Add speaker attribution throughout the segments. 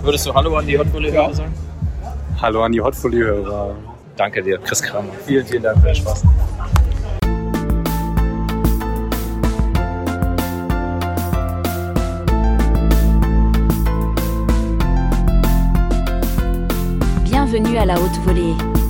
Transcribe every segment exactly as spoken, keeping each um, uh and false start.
Speaker 1: Würdest du Hallo an die Hot Volley-Hörer sagen?
Speaker 2: Hallo an die Hot Volley-Hörer.
Speaker 1: Danke dir, Chris Kramer. Vielen, vielen Dank für den Spaß.
Speaker 3: Bienvenue à la Haute Volée.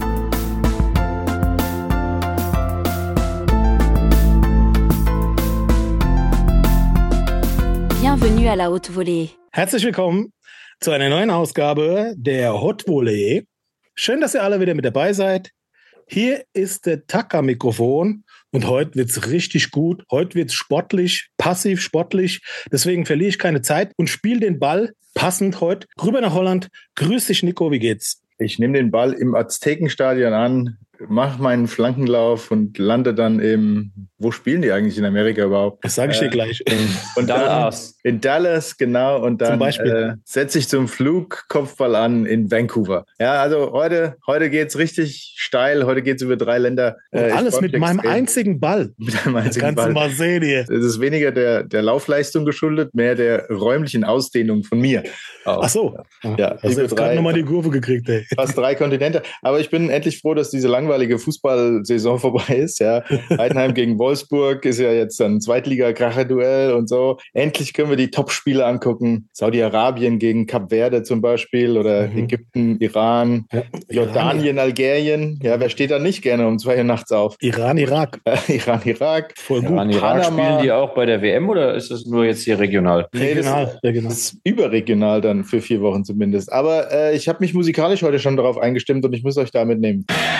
Speaker 3: Bienvenue à la Haute Volée.
Speaker 4: Herzlich willkommen zu einer neuen Ausgabe der Hot Volée. Schön, dass ihr alle wieder mit dabei seid. Hier ist der Tacker-Mikrofon und heute wird's richtig gut. Heute wird's sportlich, passiv sportlich. Deswegen verliere ich keine Zeit und spiele den Ball passend heute rüber nach Holland. Grüß dich, Nico, wie geht's?
Speaker 5: Ich nehme den Ball im Aztekenstadion an, mache meinen Flankenlauf und lande dann im, wo spielen die eigentlich in Amerika überhaupt?
Speaker 4: Das sage ich dir gleich.
Speaker 5: In, und Dallas. In Dallas, genau. Und dann äh, setze ich zum Flugkopfball an in Vancouver. Ja, also heute, heute geht's richtig steil. Heute geht's über drei Länder.
Speaker 4: Äh, alles mit meinem extrem. einzigen Ball.
Speaker 5: Mit einem einzigen
Speaker 4: Kannst
Speaker 5: Ball.
Speaker 4: du mal sehen hier.
Speaker 5: Es ist weniger der, der Laufleistung geschuldet, mehr der räumlichen Ausdehnung von mir.
Speaker 4: Auch. Ach so.
Speaker 5: Ja,
Speaker 4: also jetzt gerade nochmal die Kurve gekriegt, ey.
Speaker 5: Fast drei Kontinente. Aber ich bin endlich froh, dass diese langweilige Fußballsaison vorbei ist. Ja. Heidenheim gegen Wolfsburg ist ja jetzt ein Zweitliga-Kracher-Duell und so. Endlich können wir die Top-Spiele angucken. Saudi-Arabien gegen Kap Verde zum Beispiel oder mhm. Ägypten, Iran, ja. Jordanien, Algerien. Ja, wer steht da nicht gerne um zwei Uhr nachts auf?
Speaker 4: Iran, Irak.
Speaker 5: Iran, Irak.
Speaker 1: Voll gut. Iran, Irak. Spielen die auch bei der W M oder ist das nur jetzt hier regional?
Speaker 5: Nee, regional. Das, regional. Das ist überregional dann für vier Wochen zumindest. Aber äh, ich habe mich musikalisch heute schon darauf eingestimmt und ich muss euch da mitnehmen.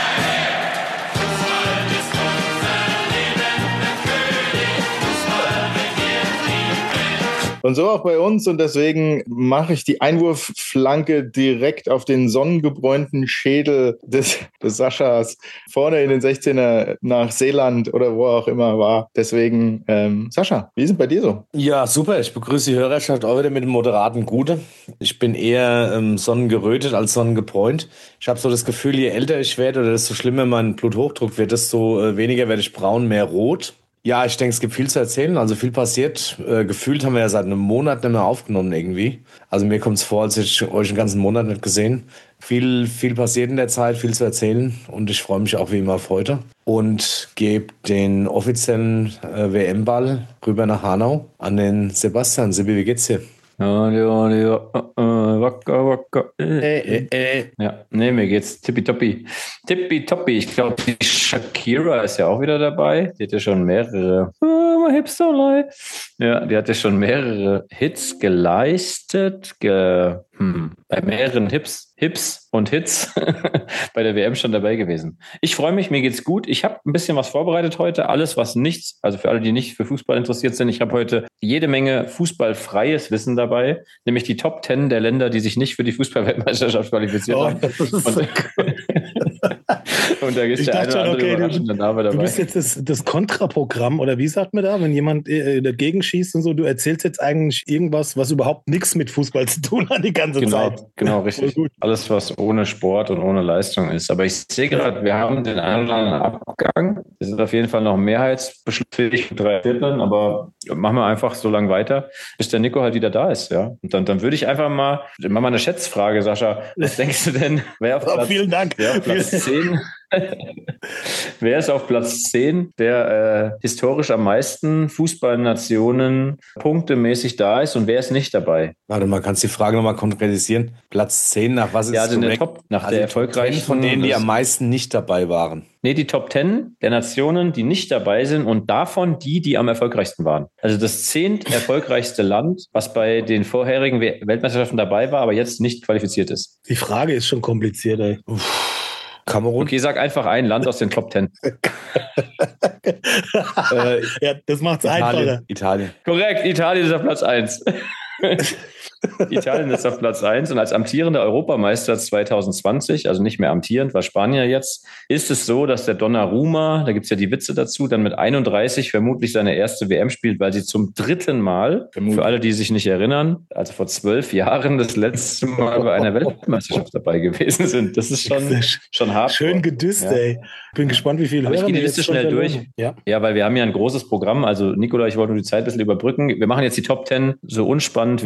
Speaker 5: Und so auch bei uns und deswegen mache ich die Einwurfflanke direkt auf den sonnengebräunten Schädel des, des Saschas vorne in den sechzehner nach Seeland oder wo auch immer war. Deswegen, ähm, Sascha, wie ist es bei dir so?
Speaker 6: Ja, super. Ich begrüße die Hörerschaft auch wieder mit einem moderaten Gute. Ich bin eher ähm, sonnengerötet als sonnengebräunt. Ich habe so das Gefühl, je älter ich werde oder desto schlimmer mein Bluthochdruck wird, desto äh, weniger werde ich braun, mehr rot. Ja, ich denke, es gibt viel zu erzählen, also viel passiert. Äh, gefühlt haben wir ja seit einem Monat nicht mehr aufgenommen irgendwie. Also mir kommt es vor, als hätte ich euch einen ganzen Monat nicht gesehen. Viel, viel passiert in der Zeit, viel zu erzählen und ich freue mich auch wie immer auf heute. Und gebe den offiziellen äh, W M-Ball rüber nach Hanau an den Sebastian. Sebi, wie geht's dir?
Speaker 1: Ja, ja, ja, uh, wacker, wacker. Äh, äh, äh. Ja, nee, mir geht's tippitoppi. Tippitoppi. Ich glaube, die Shakira ist ja auch wieder dabei. Die hat ja schon mehrere. Oh, my hips so light. Ja, die hat ja schon mehrere Hits geleistet. Ge, hm, bei mehreren Hips, Hips und Hits bei der W M schon dabei gewesen. Ich freue mich, mir geht's gut. Ich habe ein bisschen was vorbereitet heute. Alles, was nichts, also für alle, die nicht für Fußball interessiert sind. Ich habe heute jede Menge fußballfreies Wissen dabei, nämlich die Top Ten der Länder, die sich nicht für die Fußball-Weltmeisterschaft qualifiziert
Speaker 4: oh,
Speaker 1: haben. Und, und da ist der eine oder andere
Speaker 4: okay,
Speaker 1: überraschende Name dabei.
Speaker 4: Du bist jetzt das, das Kontraprogramm, oder wie sagt man da, wenn jemand äh, dagegen schießt und so, du erzählst jetzt eigentlich irgendwas, was überhaupt nichts mit Fußball zu tun hat die ganze
Speaker 1: genau,
Speaker 4: Zeit.
Speaker 1: Genau, richtig. Alles, was ohne Sport und ohne Leistung ist. Aber ich sehe gerade, wir haben den einen oder anderen Abgang. Wir sind auf jeden Fall noch mehrheitsbeschlussfähig für drei Vierteln, aber machen wir einfach so lange weiter, bis der Nico halt wieder da ist. Ja? Und dann, dann würde ich einfach mal, mach mal eine Schätzfrage, Sascha. Was denkst du denn, wer auf Platz,
Speaker 4: oh, vielen Dank.
Speaker 1: Wer auf Platz zehn wer ist auf Platz zehn, der äh, historisch am meisten Fußballnationen punktemäßig da ist und wer ist nicht dabei?
Speaker 6: Warte mal, kannst du die Frage nochmal konkretisieren? Platz zehn, nach was ist
Speaker 1: ja, also
Speaker 6: so
Speaker 1: der Top, nach
Speaker 6: also
Speaker 1: der erfolgreichsten
Speaker 6: von denen, die am meisten nicht dabei waren.
Speaker 1: Nee, die Top zehn der Nationen, die nicht dabei sind und davon die, die am erfolgreichsten waren. Also das zehnt erfolgreichste Land, was bei den vorherigen Weltmeisterschaften dabei war, aber jetzt nicht qualifiziert ist.
Speaker 4: Die Frage ist schon kompliziert, ey. Uff.
Speaker 1: Kamerun? Okay, sag einfach ein Land aus den Top zehn.
Speaker 4: äh, ja, das macht's einfacher.
Speaker 6: Italien.
Speaker 1: Korrekt, Italien ist auf Platz eins. Italien ist auf Platz eins und als amtierender Europameister zwanzig zwanzig, also nicht mehr amtierend, war Spanier jetzt, ist es so, dass der Donnarumma, da gibt's ja die Witze dazu, dann mit einunddreißig vermutlich seine erste W M spielt, weil sie zum dritten Mal, vermutlich. Für alle, die sich nicht erinnern, also vor zwölf Jahren das letzte Mal bei einer Weltmeisterschaft dabei gewesen sind. Das ist schon, schon hart.
Speaker 4: Schön gedüsst, ja. Ey. Bin gespannt, wie viele.
Speaker 1: Aber ich gehe die Liste schnell durch.
Speaker 4: Ja.
Speaker 1: ja, weil wir haben ja ein großes Programm. Also Nikola, ich wollte nur die Zeit ein bisschen überbrücken. Wir machen jetzt die Top zehn so unspannend wie möglich.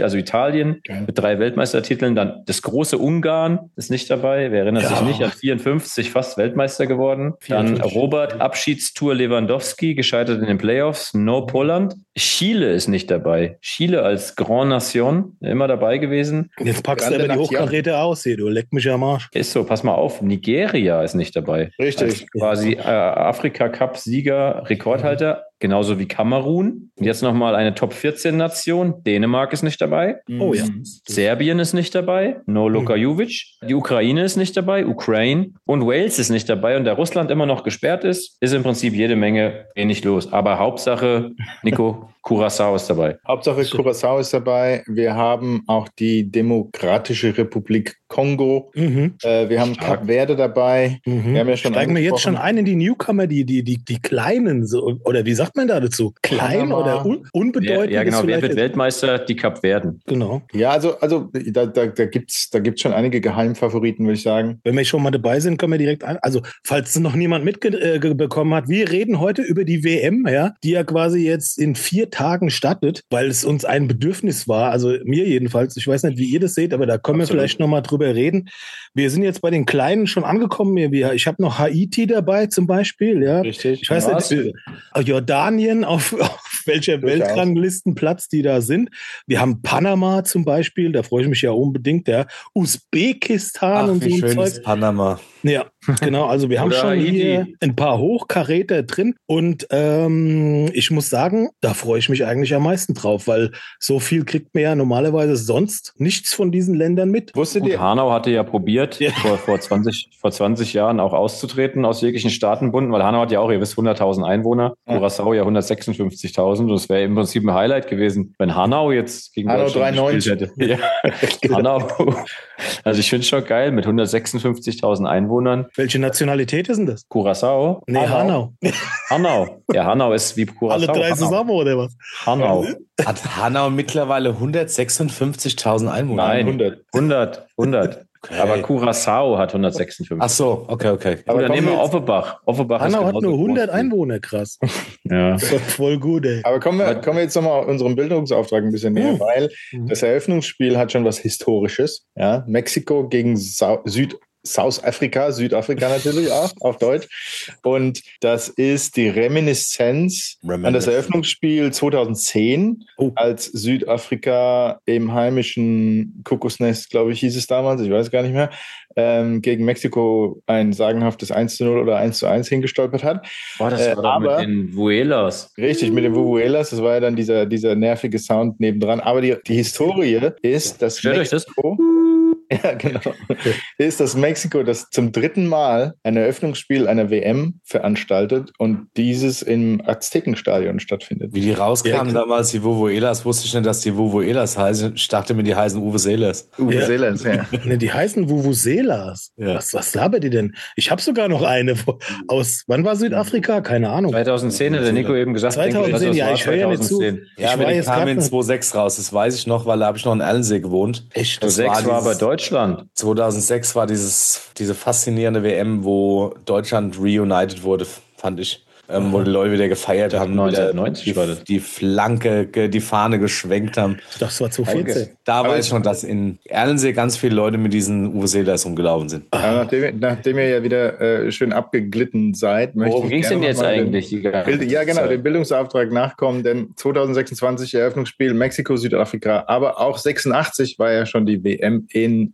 Speaker 1: also Italien okay. mit drei Weltmeistertiteln. Dann das große Ungarn ist nicht dabei. Wer erinnert ja. sich nicht? An vierundfünfzig fast Weltmeister geworden. Dann Robert Abschiedstour Lewandowski, gescheitert in den Playoffs. No Poland. Chile ist nicht dabei. Chile als Grand Nation immer dabei gewesen.
Speaker 4: Jetzt packst du aber die Hochkaräte aus hier, du leck mich am Arsch.
Speaker 1: Ist so, pass mal auf. Nigeria ist nicht dabei.
Speaker 5: Richtig.
Speaker 1: Als quasi äh, Afrika-Cup-Sieger, Rekordhalter. Genauso wie Kamerun. Und jetzt nochmal eine Top vierzehn Nation. Dänemark ist nicht dabei.
Speaker 4: Oh ja.
Speaker 1: Serbien ist nicht dabei. No Luka Jovic. Die Ukraine ist nicht dabei. Ukraine. Und Wales ist nicht dabei. Und da Russland immer noch gesperrt ist, ist im Prinzip jede Menge wenig los. Aber Hauptsache, Nico, Curaçao ist dabei.
Speaker 5: Hauptsache Curaçao ist dabei. Wir haben auch die Demokratische Republik Kongo. Mhm. Äh, wir haben Stark. Kap Verde dabei.
Speaker 4: Mhm. Wir haben ja schon Steigen wir jetzt schon ein in die Newcomer, die, die, die, die Kleinen, so, oder wie sagt man da dazu? Klein Panama. Oder un, unbedeutend?
Speaker 1: Ja, ja genau. Wer wird Weltmeister? Die Kap Verden.
Speaker 4: Genau.
Speaker 5: Ja, also, also da, da, da gibt es da gibt's schon einige Geheimfavoriten, würde ich sagen.
Speaker 4: Wenn wir schon mal dabei sind, können wir direkt an. Also, falls noch niemand mitbekommen äh, hat, wir reden heute über die W M, ja, die ja quasi jetzt in vier Tagen startet, weil es uns ein Bedürfnis war, also mir jedenfalls, ich weiß nicht, wie ihr das seht, aber da können Absolut. wir vielleicht nochmal drüber reden. Wir sind jetzt bei den Kleinen schon angekommen. Ich habe noch Haiti dabei zum Beispiel. Ja.
Speaker 5: Richtig.
Speaker 4: Ich weiß Was? nicht, Jordanien, auf, auf welcher Weltranglistenplatz die da sind. Wir haben Panama zum Beispiel, da freue ich mich ja unbedingt. Ja. Usbekistan
Speaker 6: Ach,
Speaker 4: und so
Speaker 6: ein schön
Speaker 4: Zeug.
Speaker 6: Ist Panama.
Speaker 4: Ja, genau. Also wir haben schon Haiti. Hier ein paar Hochkaräter drin und ähm, ich muss sagen, da freue ich mich eigentlich am meisten drauf, weil so viel kriegt man ja normalerweise sonst nichts von diesen Ländern mit.
Speaker 1: Wusstet ihr? Hanau hatte ja probiert, ja. Vor, vor, zwanzig, vor zwanzig Jahren auch auszutreten aus jeglichen Staatenbunden, weil Hanau hat ja auch, ihr wisst, hunderttausend Einwohner, ja. Curaçao ja hundertsechsundfünfzigtausend und es wäre im Prinzip ein Highlight gewesen, wenn Hanau jetzt gegen
Speaker 5: Hanau dreiundneunzig
Speaker 1: hätte. Ja. Hanau. Also ich finde es schon geil mit hundertsechsundfünfzigtausend Einwohnern.
Speaker 4: Welche Nationalität ist denn das?
Speaker 1: Curaçao?
Speaker 4: Nee, Hanau.
Speaker 1: Hanau. Ja, Hanau ist wie Curaçao.
Speaker 4: Alle drei
Speaker 1: Hanau.
Speaker 4: zusammen oder was?
Speaker 1: Hanau.
Speaker 6: Hat Hanau mittlerweile hundertsechsundfünfzigtausend Einwohner?
Speaker 1: Nein, hundert. hundert. hundert. Okay. Aber Curaçao hat hundertsechsundfünfzig.
Speaker 6: Ach so, okay, okay.
Speaker 1: Aber oder nehmen wir Offenbach. Offenbach
Speaker 4: Hanau hat nur hundert Einwohner, krass.
Speaker 1: Ja.
Speaker 4: Voll gut, ey.
Speaker 5: Aber kommen wir, kommen wir jetzt nochmal auf unseren Bildungsauftrag ein bisschen näher, mhm. weil das Eröffnungsspiel hat schon was Historisches. Ja? Mexiko gegen Sa- Süd South Africa, Südafrika natürlich auch, auf Deutsch. Und das ist die Reminiszenz an das Eröffnungsspiel zweitausendzehn, oh. als Südafrika im heimischen Kokosnest, glaube ich, hieß es damals, ich weiß gar nicht mehr, ähm, gegen Mexiko ein sagenhaftes eins zu null oder eins zu eins hingestolpert hat.
Speaker 1: Boah, das war äh, doch aber, mit den Vuelas.
Speaker 5: Richtig, mit den Vuelas, das war ja dann dieser, dieser nervige Sound nebendran. Aber die, die Historie ist, dass
Speaker 1: Stellt Mexiko...
Speaker 5: euch das? Ja, genau. Ist, dass Mexiko das zum dritten Mal ein Eröffnungsspiel einer W M veranstaltet und dieses im Aztekenstadion stattfindet.
Speaker 6: Wie die rauskamen ja, damals, die Vuvuzelas, wusste ich nicht, dass die Vuvuzelas heißen. Ich dachte mir, die heißen Uvuzelas.
Speaker 5: Uvuzelas, ja. ja.
Speaker 4: Ne, die heißen Vuvuzelas. Ja. Was, was labert die denn? Ich habe sogar noch eine aus, wann war Südafrika? Keine Ahnung.
Speaker 1: zweitausendzehn hat der Nico eben gesagt.
Speaker 4: zweitausendzehn, ja, ich höre ja nicht zu.
Speaker 6: Ja, ich aber die kam in zweitausendsechs raus, das weiß ich noch, weil da habe ich noch in Erlensee gewohnt.
Speaker 1: Echt? Das war, war bei Deutschland.
Speaker 6: zweitausendsechs war dieses, diese faszinierende W M, wo Deutschland reunited wurde, fand ich. Ähm, wo die Leute wieder gefeiert haben,
Speaker 1: neunzehnhundertneunzig
Speaker 6: wieder die, die Flanke, die Fahne geschwenkt haben.
Speaker 4: Ich dachte, es war zweitausendvierzehn.
Speaker 6: Da weiß ich schon, dass in Erlensee ganz viele Leute mit diesen Uvuzelas rumgelaufen sind.
Speaker 5: Aber nachdem, nachdem ihr ja wieder äh, schön abgeglitten seid, möchte
Speaker 1: Worum
Speaker 5: ich
Speaker 1: ging es denn jetzt eigentlich?
Speaker 5: Den, Bild, ja, genau, den Bildungsauftrag nachkommen, denn zweitausendsechsundzwanzig Eröffnungsspiel Mexiko, Südafrika, aber auch sechsundachtzig war ja schon die W M in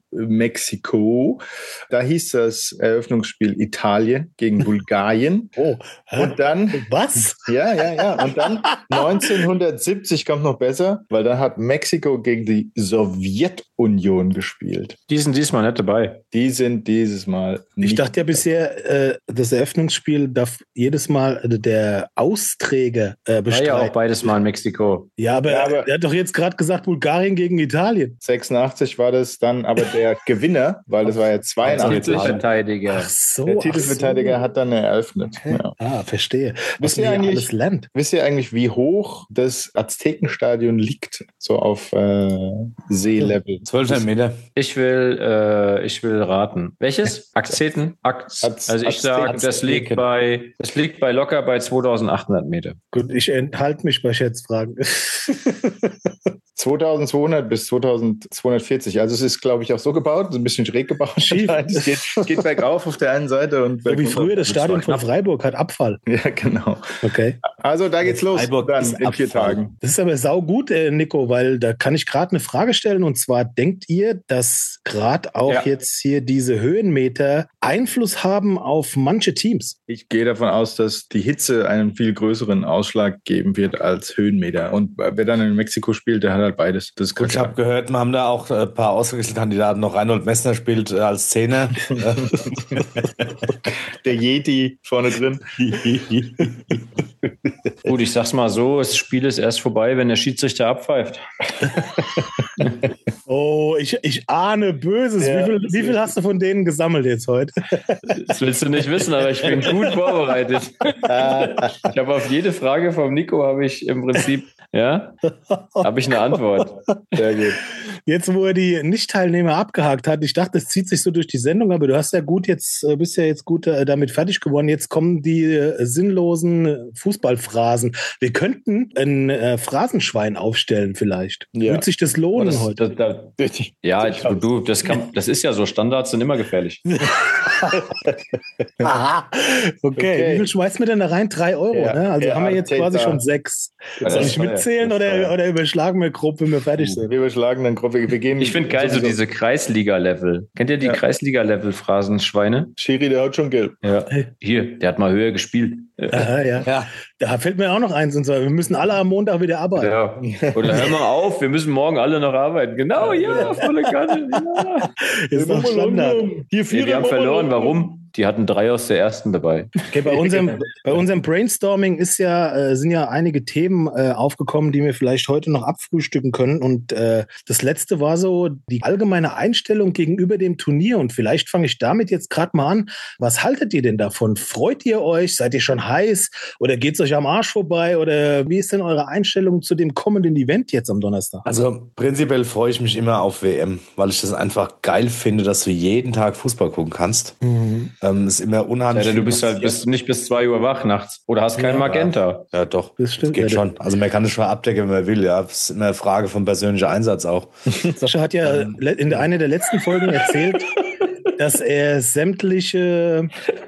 Speaker 5: Mexiko. Da hieß das Eröffnungsspiel Italien gegen Bulgarien.
Speaker 4: Oh,
Speaker 5: und dann,
Speaker 4: was?
Speaker 5: Ja, ja, ja. Und dann neunzehnhundertsiebzig kommt noch besser, weil dann hat Mexiko gegen die Sowjetunion gespielt.
Speaker 1: Die sind diesmal nicht dabei.
Speaker 5: Die sind dieses Mal nicht.
Speaker 4: Ich dachte ja bisher, äh, das Eröffnungsspiel darf jedes Mal äh, der Austräger äh, bestreiten.
Speaker 1: War ja auch beides Mal in Mexiko.
Speaker 4: Ja, aber, ja, aber er hat doch jetzt gerade gesagt, Bulgarien gegen Italien.
Speaker 5: sechsundachtzig war das dann aber der Gewinner, weil das war ja zweiundachtzig.
Speaker 1: Titelverteidiger.
Speaker 4: Ach so.
Speaker 5: Der Titelverteidiger so. hat dann eröffnet.
Speaker 4: Okay. Ja. Ah, verstehe.
Speaker 5: Was wisst ihr eigentlich, alles lernt. Wisst ihr eigentlich, wie hoch das Aztekenstadion liegt? So auf äh, Seelevel.
Speaker 6: zwölfhundert Meter.
Speaker 1: Ich will, äh, ich will raten. Welches? Azteken? Az- also ich sage, das liegt bei, das liegt bei locker bei zweitausendachthundert Meter.
Speaker 4: Gut, ich enthalte mich bei Schätzfragen.
Speaker 5: zweitausendzweihundert bis zweitausendzweihundertvierzig. Also es ist, glaube ich, auch so gebaut, so ein bisschen schräg gebaut.
Speaker 4: Schief.
Speaker 5: Es geht, geht bergauf auf der einen Seite. Und
Speaker 4: so wie früher das Stadion von Freiburg hat Abfall.
Speaker 5: Ja, genau.
Speaker 4: Okay.
Speaker 5: Also da geht's los.
Speaker 6: Freiburg
Speaker 5: dann
Speaker 6: ist
Speaker 5: in
Speaker 6: Abfall.
Speaker 5: vier Tagen.
Speaker 4: Das ist aber saugut, äh, Nico, weil da kann ich gerade eine Frage stellen. Und zwar, denkt ihr, dass gerade auch
Speaker 5: Ja.
Speaker 4: jetzt hier diese Höhenmeter Einfluss haben auf manche Teams?
Speaker 5: Ich gehe davon aus, dass die Hitze einen viel größeren Ausschlag geben wird als Höhenmeter. Und wer dann in Mexiko spielt, der hat halt beides. Das ist
Speaker 6: Gut, ich habe gehört, wir haben da auch ein paar ausgewechselte Kandidaten. Noch Reinhold Messner spielt äh, als Zehner.
Speaker 5: der Yeti vorne drin.
Speaker 1: Gut, ich sag's mal so, das Spiel ist erst vorbei, wenn der Schiedsrichter abpfeift.
Speaker 4: Oh, ich, ich ahne Böses.
Speaker 5: Ja,
Speaker 4: wie, viel, wie viel hast du von denen gesammelt jetzt heute?
Speaker 1: Das willst du nicht wissen, aber ich bin gut vorbereitet. Ich habe auf jede Frage vom Nico habe ich im Prinzip, ja, habe ich eine Antwort.
Speaker 5: Sehr gut.
Speaker 4: Jetzt, wo er die Nicht-Teilnehmer abgehakt hat, ich dachte, es zieht sich so durch die Sendung, aber du hast ja gut jetzt, äh, bist ja jetzt gut äh, damit fertig geworden. Jetzt kommen die äh, sinnlosen Fußballphrasen. Wir könnten ein äh, Phrasenschwein aufstellen vielleicht.
Speaker 5: Ja.
Speaker 4: Wird sich das lohnen
Speaker 1: Das,
Speaker 4: heute?
Speaker 1: das, das, ja, ich, du, das, kann, das ist ja so, Standards sind immer gefährlich.
Speaker 4: Aha. Okay.
Speaker 5: Okay.
Speaker 4: Wie viel schmeißt mir denn da rein? Drei Euro,
Speaker 5: Ja,
Speaker 4: ne? Also
Speaker 5: der
Speaker 4: haben wir jetzt
Speaker 5: Arteta.
Speaker 4: quasi schon sechs.
Speaker 1: Ja,
Speaker 4: Soll
Speaker 1: das
Speaker 4: ich
Speaker 1: ist
Speaker 4: mitzählen
Speaker 1: teuer, das ist
Speaker 4: oder,
Speaker 1: teuer.
Speaker 4: oder überschlagen wir grob, wenn wir fertig sind?
Speaker 5: Wir überschlagen dann grob. Wir wir gehen
Speaker 1: Ich finde geil so
Speaker 5: sowieso-
Speaker 1: diese Kreisliga-Level. Kennt ihr die
Speaker 5: Ja.
Speaker 1: Kreisliga-Level-Phrasenschweine?
Speaker 5: Schiri, der hat schon gelb.
Speaker 1: Ja. Hier, der hat mal höher gespielt.
Speaker 4: Aha, ja.
Speaker 6: Ja,
Speaker 4: Da fällt mir auch noch eins und zwar, wir müssen alle am Montag wieder arbeiten.
Speaker 1: Ja. Oder hör mal auf, wir müssen morgen alle noch arbeiten. Genau, ja, volle Kanne. Ja.
Speaker 4: Ist doch Standard.
Speaker 5: Hier
Speaker 1: Nee, wir haben verloren. Warum? Die hatten drei aus der ersten dabei.
Speaker 4: Okay, bei unserem, bei unserem Brainstorming ist ja, äh, sind ja einige Themen äh, aufgekommen, die wir vielleicht heute noch abfrühstücken können. Und äh, das letzte war so die allgemeine Einstellung gegenüber dem Turnier. Und vielleicht fange ich damit jetzt gerade mal an. Was haltet ihr denn davon? Freut ihr euch? Seid ihr schon heiß? Oder geht's euch am Arsch vorbei? Oder wie ist denn eure Einstellung zu dem kommenden Event jetzt am Donnerstag?
Speaker 6: also prinzipiell freue ich mich immer auf W M, weil ich das einfach geil finde, dass du jeden Tag Fußball gucken kannst. Ähm, ist immer unheimlich.
Speaker 1: Ja, du
Speaker 6: viel
Speaker 1: bist halt
Speaker 6: passiert.
Speaker 1: bist nicht bis zwei Uhr wach nachts. Oder hast kein
Speaker 4: Ja.
Speaker 1: Magenta.
Speaker 6: Ja, doch.
Speaker 4: Das stimmt,
Speaker 6: geht
Speaker 4: ja.
Speaker 6: schon. Also man kann es schon abdecken, wenn man will. Ja, das ist immer eine Frage von persönlicher Einsatz auch.
Speaker 4: Sascha hat ja le- in einer der letzten Folgen erzählt, dass er sämtliche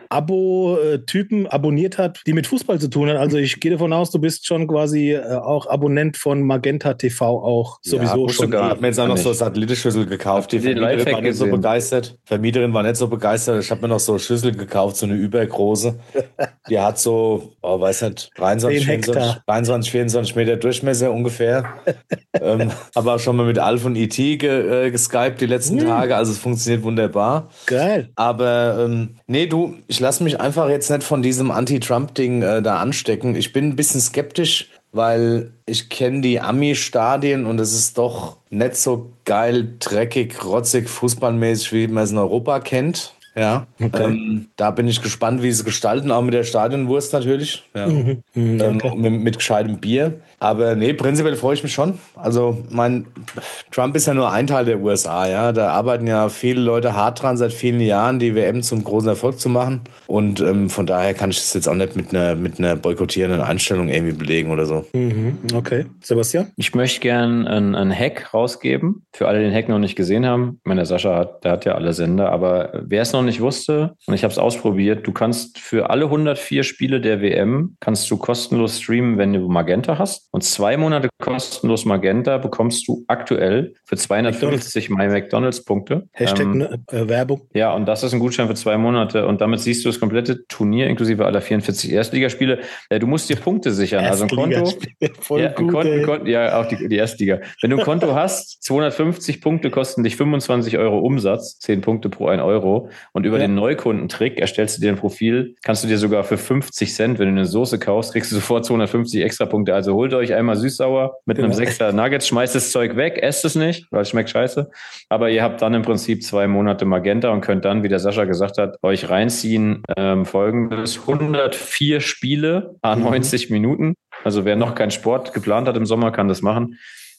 Speaker 4: Abo-Typen abonniert hat, die mit Fußball zu tun haben. Also ich gehe davon aus, du bist schon quasi äh, auch Abonnent von Magenta T V auch sowieso
Speaker 1: musst du
Speaker 4: schon.
Speaker 1: gar
Speaker 6: Ich habe mir jetzt auch noch
Speaker 1: Kann
Speaker 6: so
Speaker 1: ich.
Speaker 6: Satellitenschüssel gekauft. Die
Speaker 1: Habt ihr den
Speaker 6: Vermieterin
Speaker 1: Lifehack
Speaker 6: war nicht so
Speaker 1: gesehen?
Speaker 6: begeistert. Vermieterin war nicht so begeistert. Ich habe mir noch so Schüssel gekauft, so eine übergroße. Die hat so, oh, weiß nicht, dreiundzwanzig,
Speaker 4: zehn Hektar.
Speaker 6: vierundzwanzig, dreiundzwanzig, vierundzwanzig Meter Durchmesser ungefähr. ähm, aber auch schon mal mit Alf und E T ge, äh, geskypt die letzten Tage. Also es funktioniert wunderbar.
Speaker 4: Geil.
Speaker 6: Aber ähm, nee, du, ich lasse mich einfach jetzt nicht von diesem Anti-Trump-Ding äh, da anstecken. Ich bin ein bisschen skeptisch, weil ich kenne die Ami-Stadien und es ist doch nicht so geil, dreckig, rotzig, fußballmäßig, wie man es in Europa kennt. Ja, ähm, da bin ich gespannt, wie sie es gestalten, auch mit der Stadionwurst natürlich. Ja.
Speaker 4: Mhm,
Speaker 6: Ähm,
Speaker 4: okay.
Speaker 6: mit, mit gescheitem Bier. Aber nee, prinzipiell freue ich mich schon. Also, mein Trump ist ja nur ein Teil der U S A, ja. Da arbeiten ja viele Leute hart dran, seit vielen Jahren die W M zum großen Erfolg zu machen. Und ähm, von daher kann ich das jetzt auch nicht mit einer mit einer boykottierenden Einstellung irgendwie belegen oder so.
Speaker 4: Mhm, okay. Sebastian?
Speaker 1: Ich möchte gern einen, einen Hack rausgeben, für alle, die den Hack noch nicht gesehen haben. Ich meine, der Sascha hat, der hat ja alle Sender, aber wer es noch nicht wusste, und ich habe es ausprobiert, du kannst für alle hundertvier Spiele der W M, kannst du kostenlos streamen, wenn du Magenta hast. Und zwei Monate kostenlos Magenta bekommst du aktuell für zweihundertfünfzig My McDonalds-Punkte.
Speaker 4: Hashtag
Speaker 1: Ähm,
Speaker 4: ne, äh, Werbung.
Speaker 1: Ja, und das ist ein Gutschein für zwei Monate. Und damit siehst du das komplette Turnier inklusive aller vierundvierzig Erstligaspiele. Äh, du musst dir Punkte sichern. Also ein Konto.
Speaker 4: Erstligaspiel. Voll
Speaker 1: Ja, ein
Speaker 4: gut,
Speaker 1: Konto,
Speaker 4: ey.
Speaker 1: ein Konto, ja, auch die, die Erstliga. Wenn du ein Konto hast, zweihundertfünfzig Punkte kosten dich fünfundzwanzig Euro Umsatz, zehn Punkte pro ein Euro. Und über
Speaker 4: Ja.
Speaker 1: den Neukundentrick erstellst du dir ein Profil, kannst du dir sogar für fünfzig Cent, wenn du eine Soße kaufst, kriegst du sofort zweihundertfünfzig extra Punkte. Also holt euch einmal süß-sauer mit einem
Speaker 4: Genau.
Speaker 1: Sechser Nuggets, schmeißt das Zeug weg, esst es nicht, weil es schmeckt scheiße. Aber ihr habt dann im Prinzip zwei Monate Magenta und könnt dann, wie der Sascha gesagt hat, euch reinziehen, ähm, folgendes: hundertvier Spiele, à neunzig Minuten. Also wer noch keinen Sport geplant hat im Sommer, kann das machen.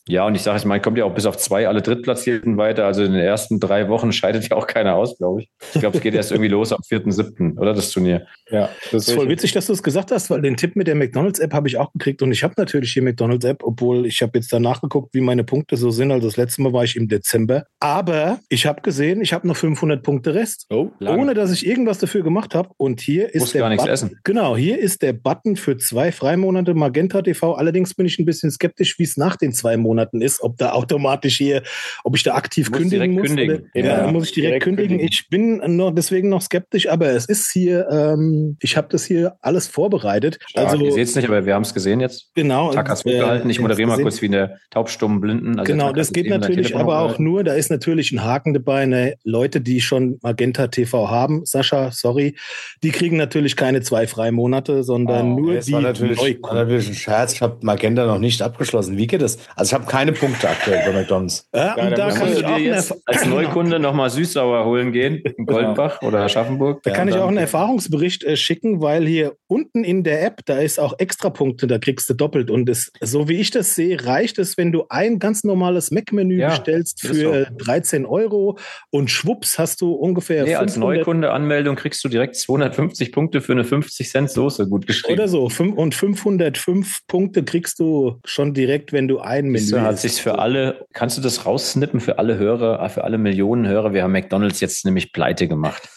Speaker 1: Ja, und ich sage, man kommt ja auch bis auf zwei alle Drittplatzierten weiter. Also in den ersten drei Wochen scheidet ja auch keiner aus, glaube ich. Ich glaube, es geht erst irgendwie los am vierten siebten, oder das Turnier?
Speaker 4: Ja, das ist voll witzig, dass du es gesagt hast, weil den Tipp mit der McDonalds-App habe ich auch gekriegt und ich habe natürlich die McDonalds-App, obwohl ich habe jetzt danach geguckt, wie meine Punkte so sind. Also das letzte Mal war ich im Dezember. Aber ich habe gesehen, ich habe noch fünfhundert Punkte Rest,
Speaker 1: oh,
Speaker 4: ohne dass ich irgendwas dafür gemacht habe. Und hier ist
Speaker 1: Muss
Speaker 4: der
Speaker 1: gar nichts
Speaker 4: Button,
Speaker 1: essen.
Speaker 4: Genau, hier ist der Button für zwei Freimonate Magenta T V. Allerdings bin ich ein bisschen skeptisch, wie es nach den zwei Monaten ist, ob da automatisch hier, ob ich da aktiv kündigen muss.
Speaker 1: Kündigen.
Speaker 4: Oder, ja, ja, muss ich direkt, direkt kündigen. kündigen. Ich bin noch, deswegen noch skeptisch, aber es ist hier, ähm, ich habe das hier alles vorbereitet.
Speaker 1: Stark.
Speaker 4: Also,
Speaker 1: ihr seht es nicht, aber wir haben es gesehen jetzt.
Speaker 4: Genau.
Speaker 1: Tag hat's hochgehalten. Ich moderiere mal kurz wie in der taubstummen Blinden.
Speaker 4: Also genau, das geht natürlich aber auch nur, da ist natürlich ein Haken dabei, ne? Leute, die schon Magenta T V haben, Sascha, sorry, die kriegen natürlich keine zwei Freimonate, sondern oh, nur
Speaker 6: das
Speaker 4: die
Speaker 6: war natürlich, war natürlich ein Scherz. Ich habe Magenta noch nicht abgeschlossen. Wie geht das? Also ich habe keine Punkte aktuell bei McDonald's.
Speaker 4: Ja, ja, und da kann ich auch
Speaker 1: jetzt als Neukunde nochmal Süßsauer holen gehen, in Goldbach oder Aschaffenburg.
Speaker 4: Da ja, kann ich auch einen Erfahrungsbericht äh, schicken, weil hier unten in der App, da ist auch Extrapunkte, da kriegst du doppelt. Und das, so wie ich das sehe, reicht es, wenn du ein ganz normales Mac-Menü ja, bestellst für so. dreizehn Euro und schwupps hast du ungefähr
Speaker 1: nee, als Neukunde-Anmeldung kriegst du direkt zweihundertfünfzig Punkte für eine fünfzig Cent Soße gut geschrieben.
Speaker 4: Oder so. Und fünfhundertfünf Punkte kriegst du schon direkt, wenn du ein Menü
Speaker 1: hast. Hat sich's für alle, kannst du das raussnippen für alle Hörer, für alle Millionen Hörer? Wir haben McDonald's jetzt nämlich pleite gemacht.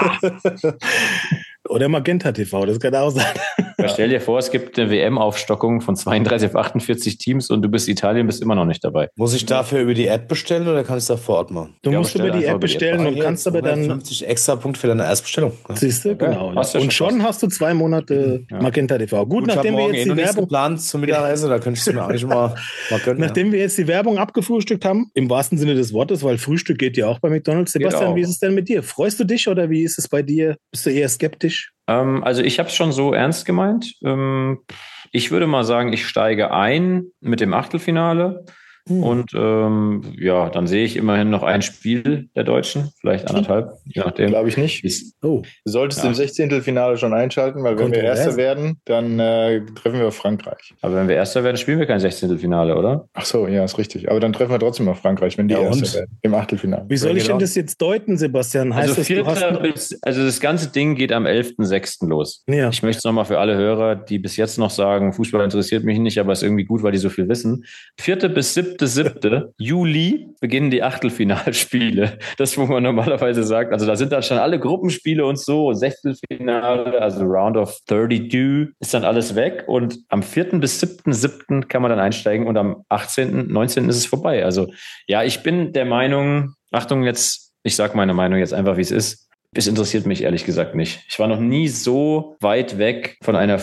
Speaker 4: Oder Magenta T V, das kann auch sein.
Speaker 1: Ja. Stell dir vor, es gibt eine W M-Aufstockung von zweiunddreißig auf achtundvierzig Teams und du bist Italien, bist immer noch nicht dabei.
Speaker 6: Muss ich dafür über die App bestellen oder kann ich es da vor Ort machen?
Speaker 4: Du ja, musst über die App bestellen und kannst aber dann
Speaker 6: fünfzig extra Punkte für deine Erstbestellung.
Speaker 4: Siehst du, genau. Ja, ja. Und schon fast. Hast du zwei Monate ja. Magenta T V. Gut, Gut nachdem wir jetzt eh die Werbung
Speaker 6: geplant zum Mittagessen, da könntest du mir eigentlich mal, mal gönnen.
Speaker 4: Nachdem ja. wir jetzt die Werbung abgefrühstückt haben, im wahrsten Sinne des Wortes, weil Frühstück geht ja auch bei McDonald's. Sebastian, wie ist es denn mit dir? Freust du dich oder wie ist es bei dir? Bist du eher skeptisch?
Speaker 1: Ähm, also ich habe es schon so ernst gemeint. Ähm, ich würde mal sagen, ich steige ein mit dem Achtelfinale. Hm. Und ähm, ja, dann sehe ich immerhin noch ein Spiel der Deutschen, vielleicht anderthalb, je nachdem.
Speaker 5: Glaube ich nicht. Oh. Du solltest ja. im Sechzehntelfinale schon einschalten, weil wenn wir Erster werden, dann äh, treffen wir auf Frankreich.
Speaker 1: Aber wenn wir Erster werden, spielen wir kein Sechzehntelfinale, oder?
Speaker 5: Ach so, ja, ist richtig. Aber dann treffen wir trotzdem auf Frankreich, wenn die ja, Erster werden, im Achtelfinale.
Speaker 4: Wie soll ich denn das jetzt deuten, Sebastian? Heißt
Speaker 1: also,
Speaker 4: das,
Speaker 1: Vierter bis, also das ganze Ding geht am elften sechsten los. Ja. Ich möchte es nochmal für alle Hörer, die bis jetzt noch sagen, Fußball interessiert mich nicht, aber ist irgendwie gut, weil die so viel wissen. Vierte bis siebte, siebte Juli beginnen die Achtelfinalspiele. Das, wo man normalerweise sagt, also da sind dann schon alle Gruppenspiele und so, Sechtelfinale, also Round of thirty-two, ist dann alles weg und am vierten bis siebten siebten kann man dann einsteigen und am achtzehnten neunzehnten ist es vorbei. Also ja, ich bin der Meinung, Achtung jetzt, ich sage meine Meinung jetzt einfach, wie es ist. Es interessiert mich ehrlich gesagt nicht. Ich war noch nie so weit weg von einer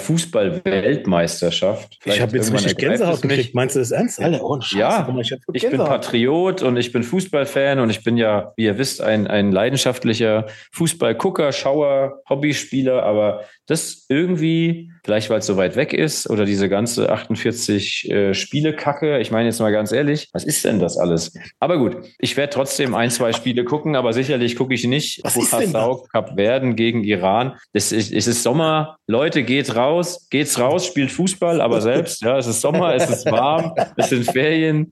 Speaker 1: Fußball-Weltmeisterschaft.
Speaker 4: Ich habe jetzt richtig Gänsehaut gekriegt. Meinst du das ernst? Alter, oh, Scheiße,
Speaker 1: ja, ich, ich bin Patriot und ich bin Fußballfan und ich bin ja, wie ihr wisst, ein, ein leidenschaftlicher Fußballgucker, Schauer, Hobbyspieler, aber das irgendwie, vielleicht weil es so weit weg ist oder diese ganze achtundvierzig äh, Spiele-Kacke, ich meine jetzt mal ganz ehrlich, was ist denn das alles? Aber gut, ich werde trotzdem ein, zwei Spiele gucken, aber sicherlich gucke ich nicht Kap Verden gegen Iran. Es ist, es ist Sommer, Leute, geht raus, geht's raus, spielt Fußball, aber selbst, ja, es ist Sommer, es ist warm, es sind Ferien,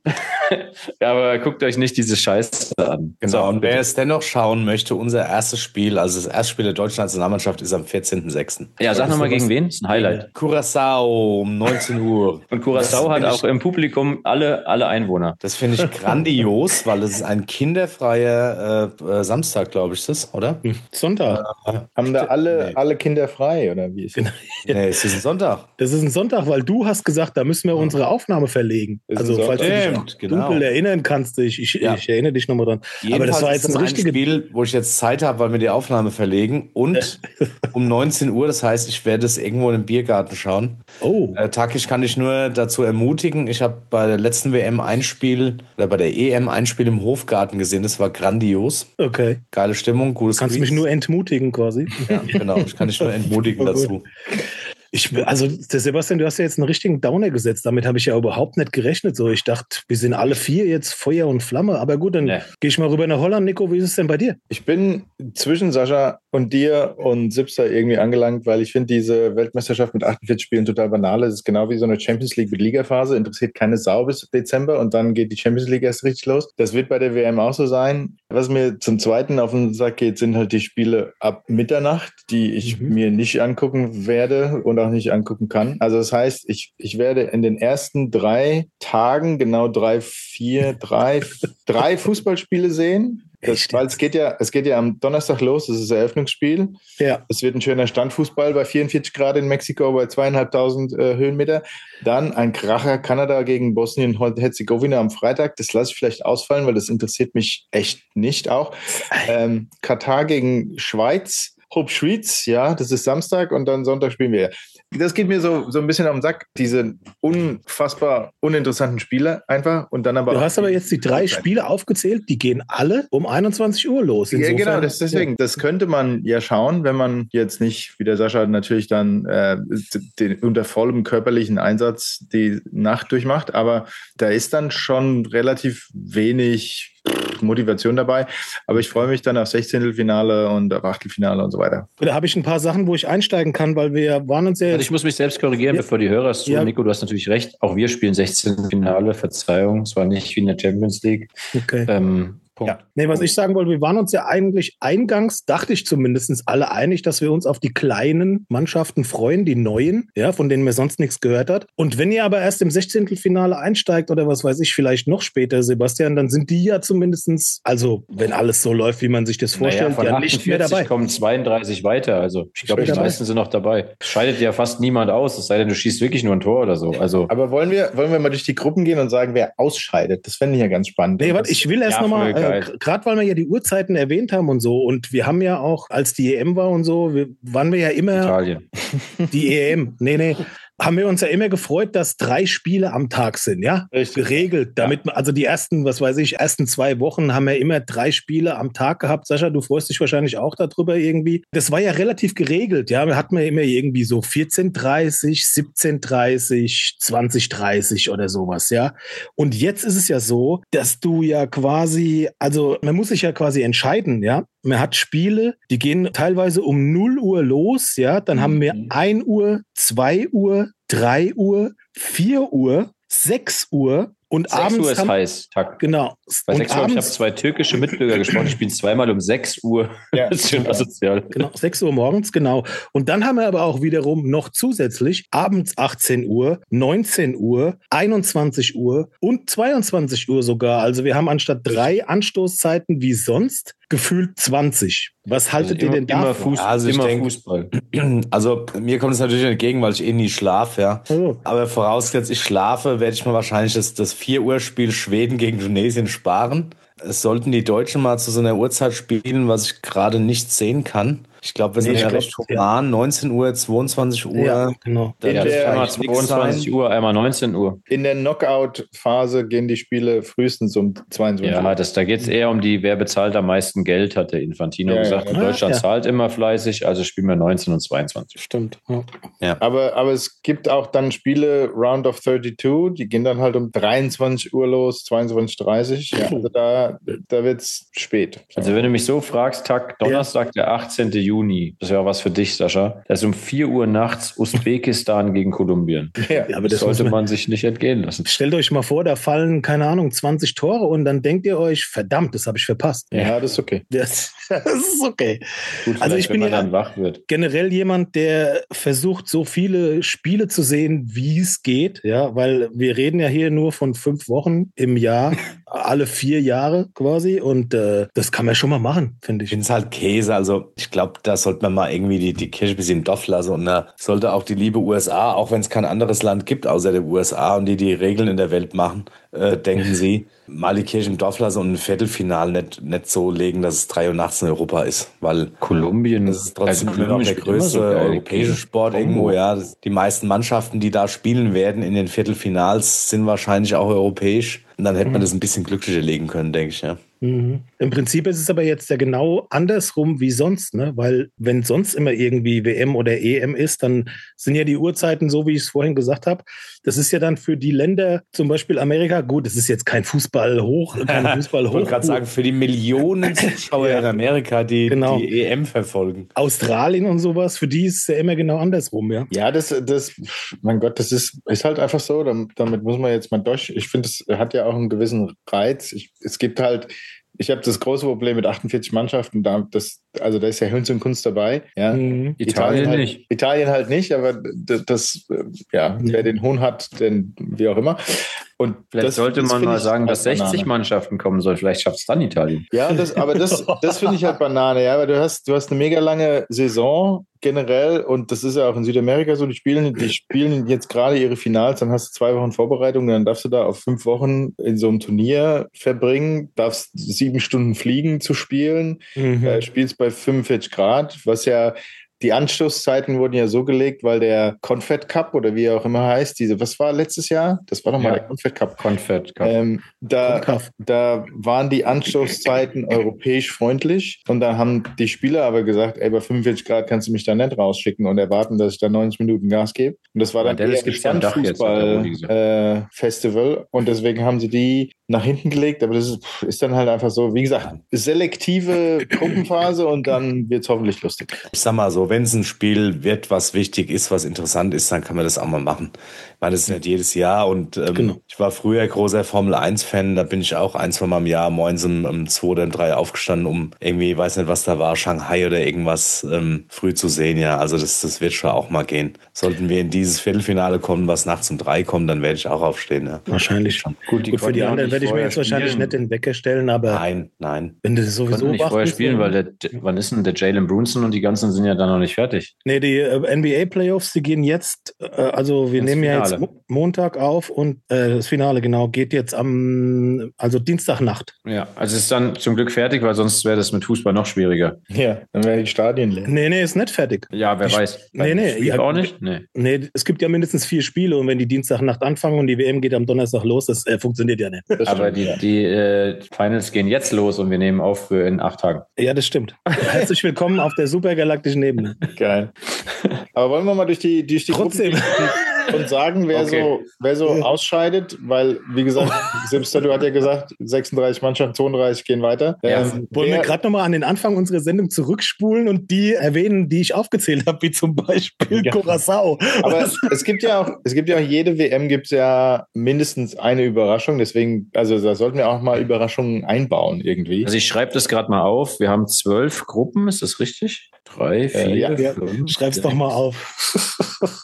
Speaker 1: aber guckt euch nicht diese Scheiße an.
Speaker 6: Genau, so, und wer es dennoch schauen möchte, unser erstes Spiel, also das erste Spiel der deutschen Nationalmannschaft ist am vierzehnten sechsten
Speaker 1: Ja, sag nochmal gegen wen? Das ist ein Highlight.
Speaker 6: Curaçao um neunzehn Uhr.
Speaker 1: Und Curaçao hat auch im Publikum alle, alle Einwohner.
Speaker 6: Das finde ich grandios, weil es ist ein kinderfreier äh, Samstag, glaube ich, ist das, oder?
Speaker 4: Sonntag.
Speaker 5: Äh, Haben da alle, nee. alle Kinder frei, oder wie ist das?
Speaker 6: Nee, es ist ein Sonntag.
Speaker 4: Das ist ein Sonntag, weil du hast gesagt, da müssen wir unsere Aufnahme verlegen. Also, falls du dich noch genau. dunkel erinnern kannst, ich, ich, ja. ich erinnere dich nochmal dran.
Speaker 6: Jedenfalls aber das war jetzt ein richtiges Spiel, wo ich jetzt Zeit habe, weil wir die Aufnahme verlegen und um neunzehn Uhr, das heißt, ich werde es irgendwo in einem Biergarten schauen.
Speaker 4: Oh.
Speaker 6: Äh, Takisch kann ich nur dazu ermutigen, ich habe bei der letzten W M ein Spiel, oder bei der E M ein Spiel im Hofgarten gesehen, das war grandios.
Speaker 4: Okay.
Speaker 6: Geile Stimmung, gutes
Speaker 4: Kannst du mich nur entmutigen quasi.
Speaker 6: Ja, genau, ich kann dich nur entmutigen dazu.
Speaker 4: Ich, also, der Sebastian, du hast ja jetzt einen richtigen Downer gesetzt. Damit habe ich ja überhaupt nicht gerechnet. So, ich dachte, wir sind alle vier jetzt Feuer und Flamme. Aber gut, dann nee. gehe ich mal rüber nach Holland. Nico, wie ist es denn bei dir?
Speaker 5: Ich bin zwischen Sascha und dir und Sipser irgendwie angelangt, weil ich finde diese Weltmeisterschaft mit achtundvierzig Spielen total banal. Das ist genau wie so eine Champions League mit Ligaphase. Interessiert keine Sau bis Dezember und dann geht die Champions League erst richtig los. Das wird bei der W M auch so sein. Was mir zum Zweiten auf den Sack geht, sind halt die Spiele ab Mitternacht, die ich mhm. mir nicht angucken werde und auch nicht angucken kann. Also das heißt, ich, ich werde in den ersten drei Tagen genau drei, vier, drei, drei Fußballspiele sehen. Das, weil es geht ja, es geht ja am Donnerstag los, das ist das Eröffnungsspiel. Ja. Es wird ein schöner Standfußball bei vierundvierzig Grad in Mexiko, bei zweieinhalbtausend äh, Höhenmeter. Dann ein Kracher Kanada gegen Bosnien und Herzegowina am Freitag. Das lasse ich vielleicht ausfallen, weil das interessiert mich echt nicht auch. Ähm, Katar gegen Schweiz. Hope Schweiz, ja, das ist Samstag und dann Sonntag spielen wir. Das geht mir so, so ein bisschen auf den Sack, diese unfassbar uninteressanten Spiele einfach und dann aber.
Speaker 4: Du hast aber jetzt die drei Spiele aufgezählt, die gehen alle um einundzwanzig Uhr los.
Speaker 5: Insofern, ja, genau, das deswegen. Ja. Das könnte man ja schauen, wenn man jetzt nicht, wie der Sascha natürlich dann äh, den, unter vollem körperlichen Einsatz die Nacht durchmacht, aber da ist dann schon relativ wenig Motivation dabei, aber ich freue mich dann auf Sechzehntelfinale und auf Achtelfinale und so weiter.
Speaker 4: Da habe ich ein paar Sachen, wo ich einsteigen kann, weil wir waren uns ja
Speaker 1: also ich muss mich selbst korrigieren, ja. bevor die Hörer es tun. Ja. Nico, du hast natürlich recht, auch wir spielen Sechzehntelfinale, Verzeihung, es war nicht wie in der Champions League.
Speaker 4: Okay. Ähm, Ja. Nee, was ich sagen wollte, wir waren uns ja eigentlich eingangs, dachte ich zumindest, alle einig, dass wir uns auf die kleinen Mannschaften freuen, die neuen, ja, von denen man sonst nichts gehört hat. Und wenn ihr aber erst im Sechzehntelfinale einsteigt oder was weiß ich, vielleicht noch später, Sebastian, dann sind die ja zumindest, also wenn alles so läuft, wie man sich das vorstellt,
Speaker 1: naja,
Speaker 4: ja nicht mehr dabei.
Speaker 1: Kommen zweiunddreißig weiter, also ich glaube, die meisten sind noch dabei. Scheidet ja fast niemand aus, es sei denn, du schießt wirklich nur ein Tor oder so. Also
Speaker 5: aber wollen wir, wollen wir mal durch die Gruppen gehen und sagen, wer ausscheidet? Das fände ich ja ganz spannend.
Speaker 4: Nee, warte, ich will erst ja, nochmal, äh, gerade weil wir ja die Uhrzeiten erwähnt haben und so, und wir haben ja auch, als die E M war und so, wir, waren wir ja immer
Speaker 1: Italien.
Speaker 4: Die E M, nee, nee, haben wir uns ja immer gefreut, dass drei Spiele am Tag sind, ja? Richtig. Geregelt, damit ja. Also die ersten, was weiß ich, ersten zwei Wochen haben wir immer drei Spiele am Tag gehabt. Sascha, du freust dich wahrscheinlich auch darüber irgendwie. Das war ja relativ geregelt, ja? Wir hatten ja immer irgendwie so vierzehn dreißig, siebzehn dreißig, zwanzig dreißig oder sowas, ja? Und jetzt ist es ja so, dass du ja quasi, also man muss sich ja quasi entscheiden, ja? Man hat Spiele, die gehen teilweise um null Uhr los, ja, dann mhm. haben wir ein Uhr, zwei Uhr, drei Uhr, vier Uhr, sechs Uhr und
Speaker 1: sechs
Speaker 4: abends
Speaker 1: Uhr ist
Speaker 4: haben,
Speaker 1: heiß, Tag.
Speaker 4: Genau.
Speaker 1: Bei sechs Uhr, ich habe zwei türkische Mitbürger gesprochen, die spielen zweimal um sechs Uhr. Ja. Das ist schön asozial.
Speaker 4: Genau, sechs Uhr morgens, genau. Und dann haben wir aber auch wiederum noch zusätzlich abends achtzehn Uhr, neunzehn Uhr, einundzwanzig Uhr und zweiundzwanzig Uhr sogar. Also wir haben anstatt drei Anstoßzeiten wie sonst gefühlt zwanzig. Was haltet
Speaker 1: also
Speaker 4: ihr
Speaker 1: immer,
Speaker 4: denn davon?
Speaker 1: Immer, Fußball, also immer denk, Fußball.
Speaker 6: Also mir kommt es natürlich entgegen, weil ich eh nie schlafe, ja.
Speaker 4: Oh.
Speaker 6: Aber vorausgesetzt, ich schlafe, werde ich mir wahrscheinlich das, das vier Uhr Spiel Schweden gegen Tunesien sparen. Es sollten die Deutschen mal zu so einer Uhrzeit spielen, was ich gerade nicht sehen kann. Ich glaube, wir sind nee, ja recht human. neunzehn Uhr, zweiundzwanzig Uhr.
Speaker 4: Ja, genau.
Speaker 1: In ja, der, einmal zweiundzwanzig Uhr, einmal neunzehn Uhr.
Speaker 5: In der Knockout-Phase gehen die Spiele frühestens um zweiundzwanzig Uhr.
Speaker 1: Ja, das, da geht es eher um die, wer bezahlt am meisten Geld, hat der Infantino ja, gesagt. Ja, ja. Deutschland ah, ja. zahlt immer fleißig, also spielen wir neunzehn und zweiundzwanzig.
Speaker 4: Stimmt. Ja.
Speaker 5: Ja. Aber, aber es gibt auch dann Spiele Round of zweiunddreißig, die gehen dann halt um dreiundzwanzig Uhr los, zweiundzwanzig Uhr dreißig. Ja, also da, da wird es spät.
Speaker 1: Also wenn du mich so fragst, Tag Donnerstag, ja. der achtzehnten Juni, das wäre was für dich, Sascha. Das ist um vier Uhr nachts Usbekistan gegen Kolumbien. Ja,
Speaker 4: aber das,
Speaker 1: das sollte man, man sich nicht entgehen lassen.
Speaker 4: Stellt euch mal vor, da fallen, keine Ahnung, zwanzig Tore und dann denkt ihr euch, verdammt, das habe ich verpasst.
Speaker 5: Ja, das ist okay.
Speaker 4: Das, das ist okay.
Speaker 1: Gut, also ich bin wenn man dann wach wird.
Speaker 4: Generell jemand, der versucht, so viele Spiele zu sehen, wie es geht, ja, weil wir reden ja hier nur von fünf Wochen im Jahr, alle vier Jahre quasi, und äh, das kann man schon mal machen, finde ich.
Speaker 6: Ich finde es halt Käse, also ich glaube, da sollte man mal irgendwie die, die Kirche ein bisschen im Dorf lassen, und da sollte auch die liebe U S A, auch wenn es kein anderes Land gibt außer der U S A und die die Regeln in der Welt machen, äh, denken sie, mal die Kirche im Dorf lassen und ein Viertelfinal nicht, nicht so legen, dass es drei Uhr nachts in Europa ist, weil
Speaker 1: Kolumbien
Speaker 6: das ist trotzdem also immer noch der größte so europäische Sport irgendwo, ja. Die meisten Mannschaften, die da spielen werden in den Viertelfinals, sind wahrscheinlich auch europäisch, und dann hätte man das ein bisschen glücklicher legen können, denke ich, ja.
Speaker 4: Mhm. Im Prinzip ist es aber jetzt ja genau andersrum wie sonst, ne? Weil wenn sonst immer irgendwie W M oder E M ist, dann sind ja die Uhrzeiten so, wie ich es vorhin gesagt habe. Das ist ja dann für die Länder, zum Beispiel Amerika, gut, es ist jetzt kein Fußball hoch, kein Fußball hoch.
Speaker 6: Ich wollte gerade sagen, für die Millionen Zuschauer
Speaker 4: Ja.
Speaker 6: in Amerika, die
Speaker 4: Genau.
Speaker 6: die E M verfolgen.
Speaker 4: Australien und sowas, für die ist es ja immer genau andersrum, ja.
Speaker 5: Ja, das, das, mein Gott, das ist, ist halt einfach so. Damit, damit muss man jetzt mal durch. Ich finde, es hat ja auch einen gewissen Reiz. Ich, es gibt halt, ich habe das große Problem mit achtundvierzig Mannschaften. Da, das, also da ist ja Hunz und Kunst dabei. Ja.
Speaker 4: Mhm.
Speaker 1: Italien
Speaker 5: halt,
Speaker 1: nicht.
Speaker 5: Italien halt nicht, aber das, das ja, wer den Hohn hat, denn wie auch immer. Und
Speaker 1: Vielleicht
Speaker 5: das,
Speaker 1: sollte
Speaker 5: das
Speaker 1: man
Speaker 5: finde
Speaker 1: mal
Speaker 5: ich
Speaker 1: sagen,
Speaker 5: halt
Speaker 1: dass sechzig
Speaker 5: Banane.
Speaker 1: Mannschaften kommen sollen. Vielleicht schafft es dann Italien.
Speaker 5: Ja, das, aber das, das finde ich halt Banane, ja, weil du hast, du hast eine mega lange Saison generell und das ist ja auch in Südamerika so, die spielen, die spielen jetzt gerade ihre Finals, dann hast du zwei Wochen Vorbereitung, dann darfst du da auf fünf Wochen in so einem Turnier verbringen, darfst sieben Stunden fliegen zu spielen,
Speaker 4: Mhm.
Speaker 5: äh, spielst bei fünfundvierzig Grad, was ja die Anstoßzeiten wurden ja so gelegt, weil der Confed Cup oder wie er auch immer heißt, diese, was war letztes Jahr? Das war doch mal
Speaker 1: Ja.
Speaker 5: der Confed Cup.
Speaker 1: Confed Cup.
Speaker 5: Ähm, da,
Speaker 4: Konkaff.
Speaker 5: da waren die Anstoßzeiten europäisch freundlich und da haben die Spieler aber gesagt, ey, bei fünfundvierzig Grad kannst du mich da nicht rausschicken und erwarten, dass ich da neunzig Minuten Gas gebe. Und das war
Speaker 1: Bei
Speaker 5: dann
Speaker 1: Dallas
Speaker 5: eher
Speaker 1: gibt's ja ein Dach jetzt, hat der Rudi gesagt.
Speaker 5: Fußball-Festival äh, und deswegen haben sie die nach hinten gelegt, aber das ist, ist dann halt einfach so, wie gesagt, selektive Gruppenphase und dann wird es hoffentlich lustig.
Speaker 6: Ich sag mal so, wenn es ein Spiel wird, was wichtig ist, was interessant ist, dann kann man das auch mal machen. Ich meine, das ist nicht jedes Jahr und ähm,
Speaker 4: Genau.
Speaker 6: ich war früher großer Formel eins Fan, da bin ich auch ein, zwei Mal im Jahr morgens um, um zwei oder um drei aufgestanden, um irgendwie, weiß nicht, was da war, Shanghai oder irgendwas ähm, früh zu sehen, ja. Also das, das wird schon auch mal gehen. Sollten wir in dieses Viertelfinale kommen, was nachts um drei kommt, dann werde ich auch aufstehen, ja.
Speaker 4: Wahrscheinlich schon.
Speaker 1: Gut, die
Speaker 4: Gut, für
Speaker 1: konnten
Speaker 4: die
Speaker 1: ja auch
Speaker 4: anderen
Speaker 1: nicht
Speaker 4: werde ich mir
Speaker 1: vorher
Speaker 4: jetzt wahrscheinlich
Speaker 1: spielen.
Speaker 4: nicht den Wecker stellen, aber
Speaker 6: Nein, nein.
Speaker 4: wenn du
Speaker 1: Die
Speaker 4: sowieso
Speaker 1: konnten nicht
Speaker 4: wach
Speaker 1: vorher
Speaker 4: bist,
Speaker 1: spielen,
Speaker 4: dann-
Speaker 1: weil der, wann ist denn der Jalen Brunson und die ganzen sind ja dann noch nicht fertig.
Speaker 4: Nee, die äh, N B A-Playoffs, die gehen jetzt, äh, also wir
Speaker 1: Ins
Speaker 4: nehmen ja jetzt
Speaker 1: Finale.
Speaker 4: Mo Montag auf und äh, das Finale, genau, geht jetzt am, also Dienstagnacht.
Speaker 1: Ja, also es ist dann zum Glück fertig, weil sonst wäre das mit Fußball noch schwieriger.
Speaker 5: Ja, dann werden die Stadien leer.
Speaker 4: Nee, nee, ist nicht fertig.
Speaker 1: Ja, wer
Speaker 4: Ich-
Speaker 1: weiß.
Speaker 4: nee, nee,
Speaker 1: Spiel
Speaker 4: ja,
Speaker 1: auch nicht? Nee.
Speaker 4: Nee, es gibt ja mindestens vier Spiele und wenn die Dienstagnacht anfangen und die W M geht am Donnerstag los, das äh, funktioniert ja nicht.
Speaker 5: Das
Speaker 1: Aber
Speaker 5: stimmt,
Speaker 1: die,
Speaker 5: ja.
Speaker 1: die äh, Finals gehen jetzt los und wir nehmen auf für in acht Tagen.
Speaker 4: Ja, das stimmt. Herzlich willkommen auf der supergalaktischen Ebene.
Speaker 5: Geil. Aber wollen wir mal durch die, durch die
Speaker 4: Trotzdem.
Speaker 5: Gruppen und sagen, wer
Speaker 1: Okay.
Speaker 5: so, wer so ausscheidet? Weil, wie gesagt, Simstadu hat ja gesagt, sechsunddreißig Mannschaften, zweiunddreißig gehen weiter.
Speaker 1: Ja.
Speaker 5: Ähm,
Speaker 4: Wollen wir
Speaker 5: wer-
Speaker 4: gerade nochmal an den Anfang unserer Sendung zurückspulen und die erwähnen, die ich aufgezählt habe, wie zum Beispiel
Speaker 5: Ja.
Speaker 4: Curaçao.
Speaker 5: aber es gibt ja auch, es gibt ja auch jede W M gibt es ja mindestens eine Überraschung. Deswegen, also da sollten wir auch mal Überraschungen einbauen irgendwie.
Speaker 1: Also ich schreibe das gerade mal auf. Wir haben zwölf Gruppen, ist das richtig? Drei, vier,
Speaker 5: Äh, ja.
Speaker 4: Ja,
Speaker 1: fünf,
Speaker 4: schreib's
Speaker 1: sechs.
Speaker 4: doch mal auf.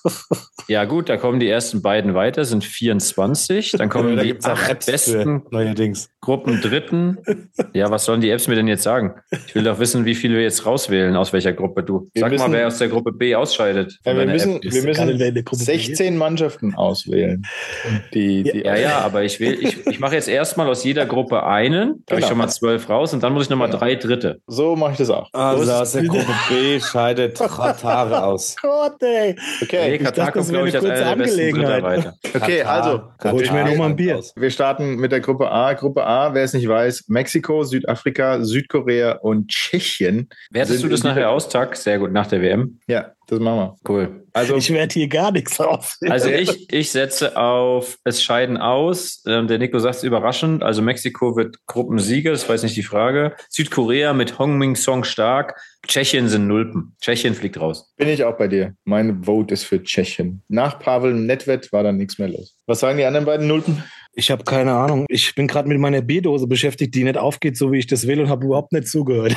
Speaker 1: Ja gut, da kommen die ersten beiden weiter, sind vierundzwanzig. Dann kommen
Speaker 6: Da
Speaker 1: die
Speaker 6: gibt's auch
Speaker 1: acht
Speaker 6: Apps
Speaker 1: besten
Speaker 6: für neuerdings.
Speaker 1: Gruppen dritten. Ja, was sollen die Apps mir denn jetzt sagen? Ich will doch wissen, wie viele wir jetzt rauswählen, aus welcher Gruppe du.
Speaker 5: Wir
Speaker 1: Sag
Speaker 5: müssen-
Speaker 1: mal, wer aus der Gruppe B ausscheidet.
Speaker 5: Ja,
Speaker 1: von
Speaker 5: wir
Speaker 1: deiner
Speaker 5: müssen,
Speaker 1: App.
Speaker 5: wir
Speaker 4: Ist egal, in welche
Speaker 5: müssen
Speaker 4: Gruppe
Speaker 5: sechzehn Mannschaften auswählen. Die, die
Speaker 1: Ja, ja, aber ich will, ich, ich mache jetzt erstmal aus jeder Gruppe einen, da habe ich
Speaker 5: Genau.
Speaker 1: schon mal zwölf raus und dann muss ich nochmal
Speaker 5: Genau.
Speaker 1: drei Dritte.
Speaker 5: So mache ich das auch.
Speaker 6: Also aus der Gruppe B scheidet Katar aus.
Speaker 4: Gott, ey.
Speaker 5: Okay,
Speaker 1: Nee, Katar
Speaker 4: dachte, das
Speaker 1: kommt,
Speaker 4: wäre
Speaker 1: glaube ich,
Speaker 4: eine
Speaker 1: als
Speaker 4: kurze
Speaker 1: einer der besten Dritter
Speaker 4: Angelegenheit.
Speaker 1: weiter.
Speaker 5: okay, also
Speaker 6: Katar
Speaker 4: hol ich mir noch mal ein Bier.
Speaker 6: aus.
Speaker 5: wir starten mit der Gruppe A. Gruppe A, wer es nicht weiß, Mexiko, Südafrika, Südkorea und Tschechien.
Speaker 1: Wertest
Speaker 5: Sind
Speaker 1: du das
Speaker 5: in
Speaker 1: nachher
Speaker 5: dieser-
Speaker 1: aus, Tag? Sehr gut, nach der W M.
Speaker 5: Ja, das machen wir.
Speaker 1: Cool.
Speaker 5: Also,
Speaker 4: Ich werde hier gar nichts aus.
Speaker 1: Also ich, ich setze auf, es scheiden aus. Ähm, der Nico sagt es überraschend. Also Mexiko wird Gruppensieger, das war jetzt nicht die Frage. Südkorea mit Hong-Min Song stark. Tschechien sind Nulpen. Tschechien fliegt raus.
Speaker 5: bin ich auch bei dir. Mein Vote ist für Tschechien. Nach Pavel Nedved war dann nichts mehr los. Was sagen die anderen beiden Nulpen?
Speaker 4: Ich habe keine Ahnung. Ich bin gerade mit meiner Bierdose beschäftigt, die nicht aufgeht, so wie ich das will und habe überhaupt nicht zugehört.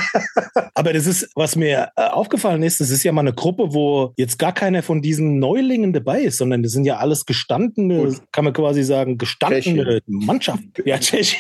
Speaker 4: Aber das ist, was mir äh, aufgefallen ist, das ist ja mal eine Gruppe, wo jetzt gar keiner von diesen Neulingen dabei ist, sondern das sind ja alles gestandene,
Speaker 5: Gut.
Speaker 4: kann man quasi sagen, gestandene
Speaker 5: Tschechien.
Speaker 4: Mannschaften. Ja, Tschechien.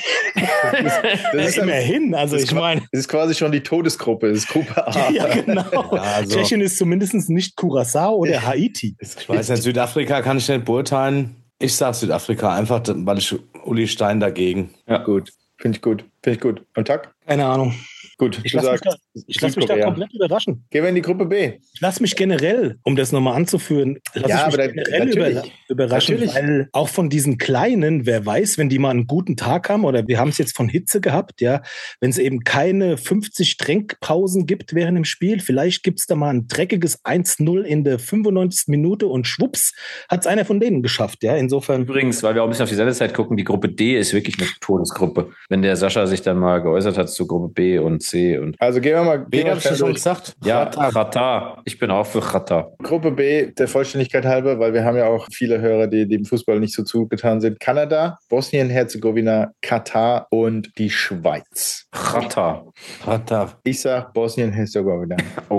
Speaker 5: Das ist,
Speaker 4: Immerhin. Also
Speaker 5: das
Speaker 4: ich
Speaker 5: ist qua-
Speaker 4: meine,
Speaker 5: das ist quasi schon die Todesgruppe. Das ist Gruppe A.
Speaker 4: ja genau.
Speaker 6: Ja, also-
Speaker 4: Tschechien ist zumindest nicht Curaçao oder Haiti.
Speaker 6: Ich weiß nicht, Südafrika kann ich nicht beurteilen. Ich sag Südafrika einfach, weil ich Uli Stein dagegen.
Speaker 5: Ja, gut. Finde ich gut. Finde ich gut. Und Tack?
Speaker 4: Keine Ahnung.
Speaker 5: Gut,
Speaker 4: Ich
Speaker 5: du
Speaker 4: lasse mich,
Speaker 5: sagst
Speaker 4: da, ich lass mich da
Speaker 5: Südkorea.
Speaker 4: komplett überraschen.
Speaker 5: Gehen wir in die Gruppe B.
Speaker 4: Ich lasse mich generell, um das nochmal anzuführen, lasse
Speaker 5: Ja,
Speaker 4: ich mich
Speaker 5: aber da-
Speaker 4: generell
Speaker 5: natürlich.
Speaker 4: über, überraschen,
Speaker 5: Natürlich.
Speaker 4: weil auch von diesen Kleinen, wer weiß, wenn die mal einen guten Tag haben, oder wir haben es jetzt von Hitze gehabt, ja, wenn es eben keine fünfzig Tränkpausen gibt während dem Spiel, vielleicht gibt es da mal ein dreckiges eins null in der fünfundneunzigsten Minute und schwupps, hat es einer von denen geschafft, ja, insofern.
Speaker 1: Übrigens, weil wir auch ein bisschen auf die Sendezeit gucken, die Gruppe D ist wirklich eine Todesgruppe. Wenn der Sascha sich dann mal geäußert hat zu Gruppe B und C und
Speaker 5: Also gehen wir mal,
Speaker 6: B
Speaker 5: gehen wir
Speaker 6: habe ich
Speaker 5: schnell
Speaker 6: ja schon
Speaker 5: durch.
Speaker 6: gesagt.
Speaker 1: ja, Katar. Ich bin auch für Katar.
Speaker 5: Gruppe B, der Vollständigkeit halber, weil wir haben ja auch viele Hörer, die dem Fußball nicht so zugetan sind. Kanada, Bosnien-Herzegowina, Katar und die Schweiz.
Speaker 1: Katar.
Speaker 6: Katar.
Speaker 5: Ich sag Bosnien-Herzegowina.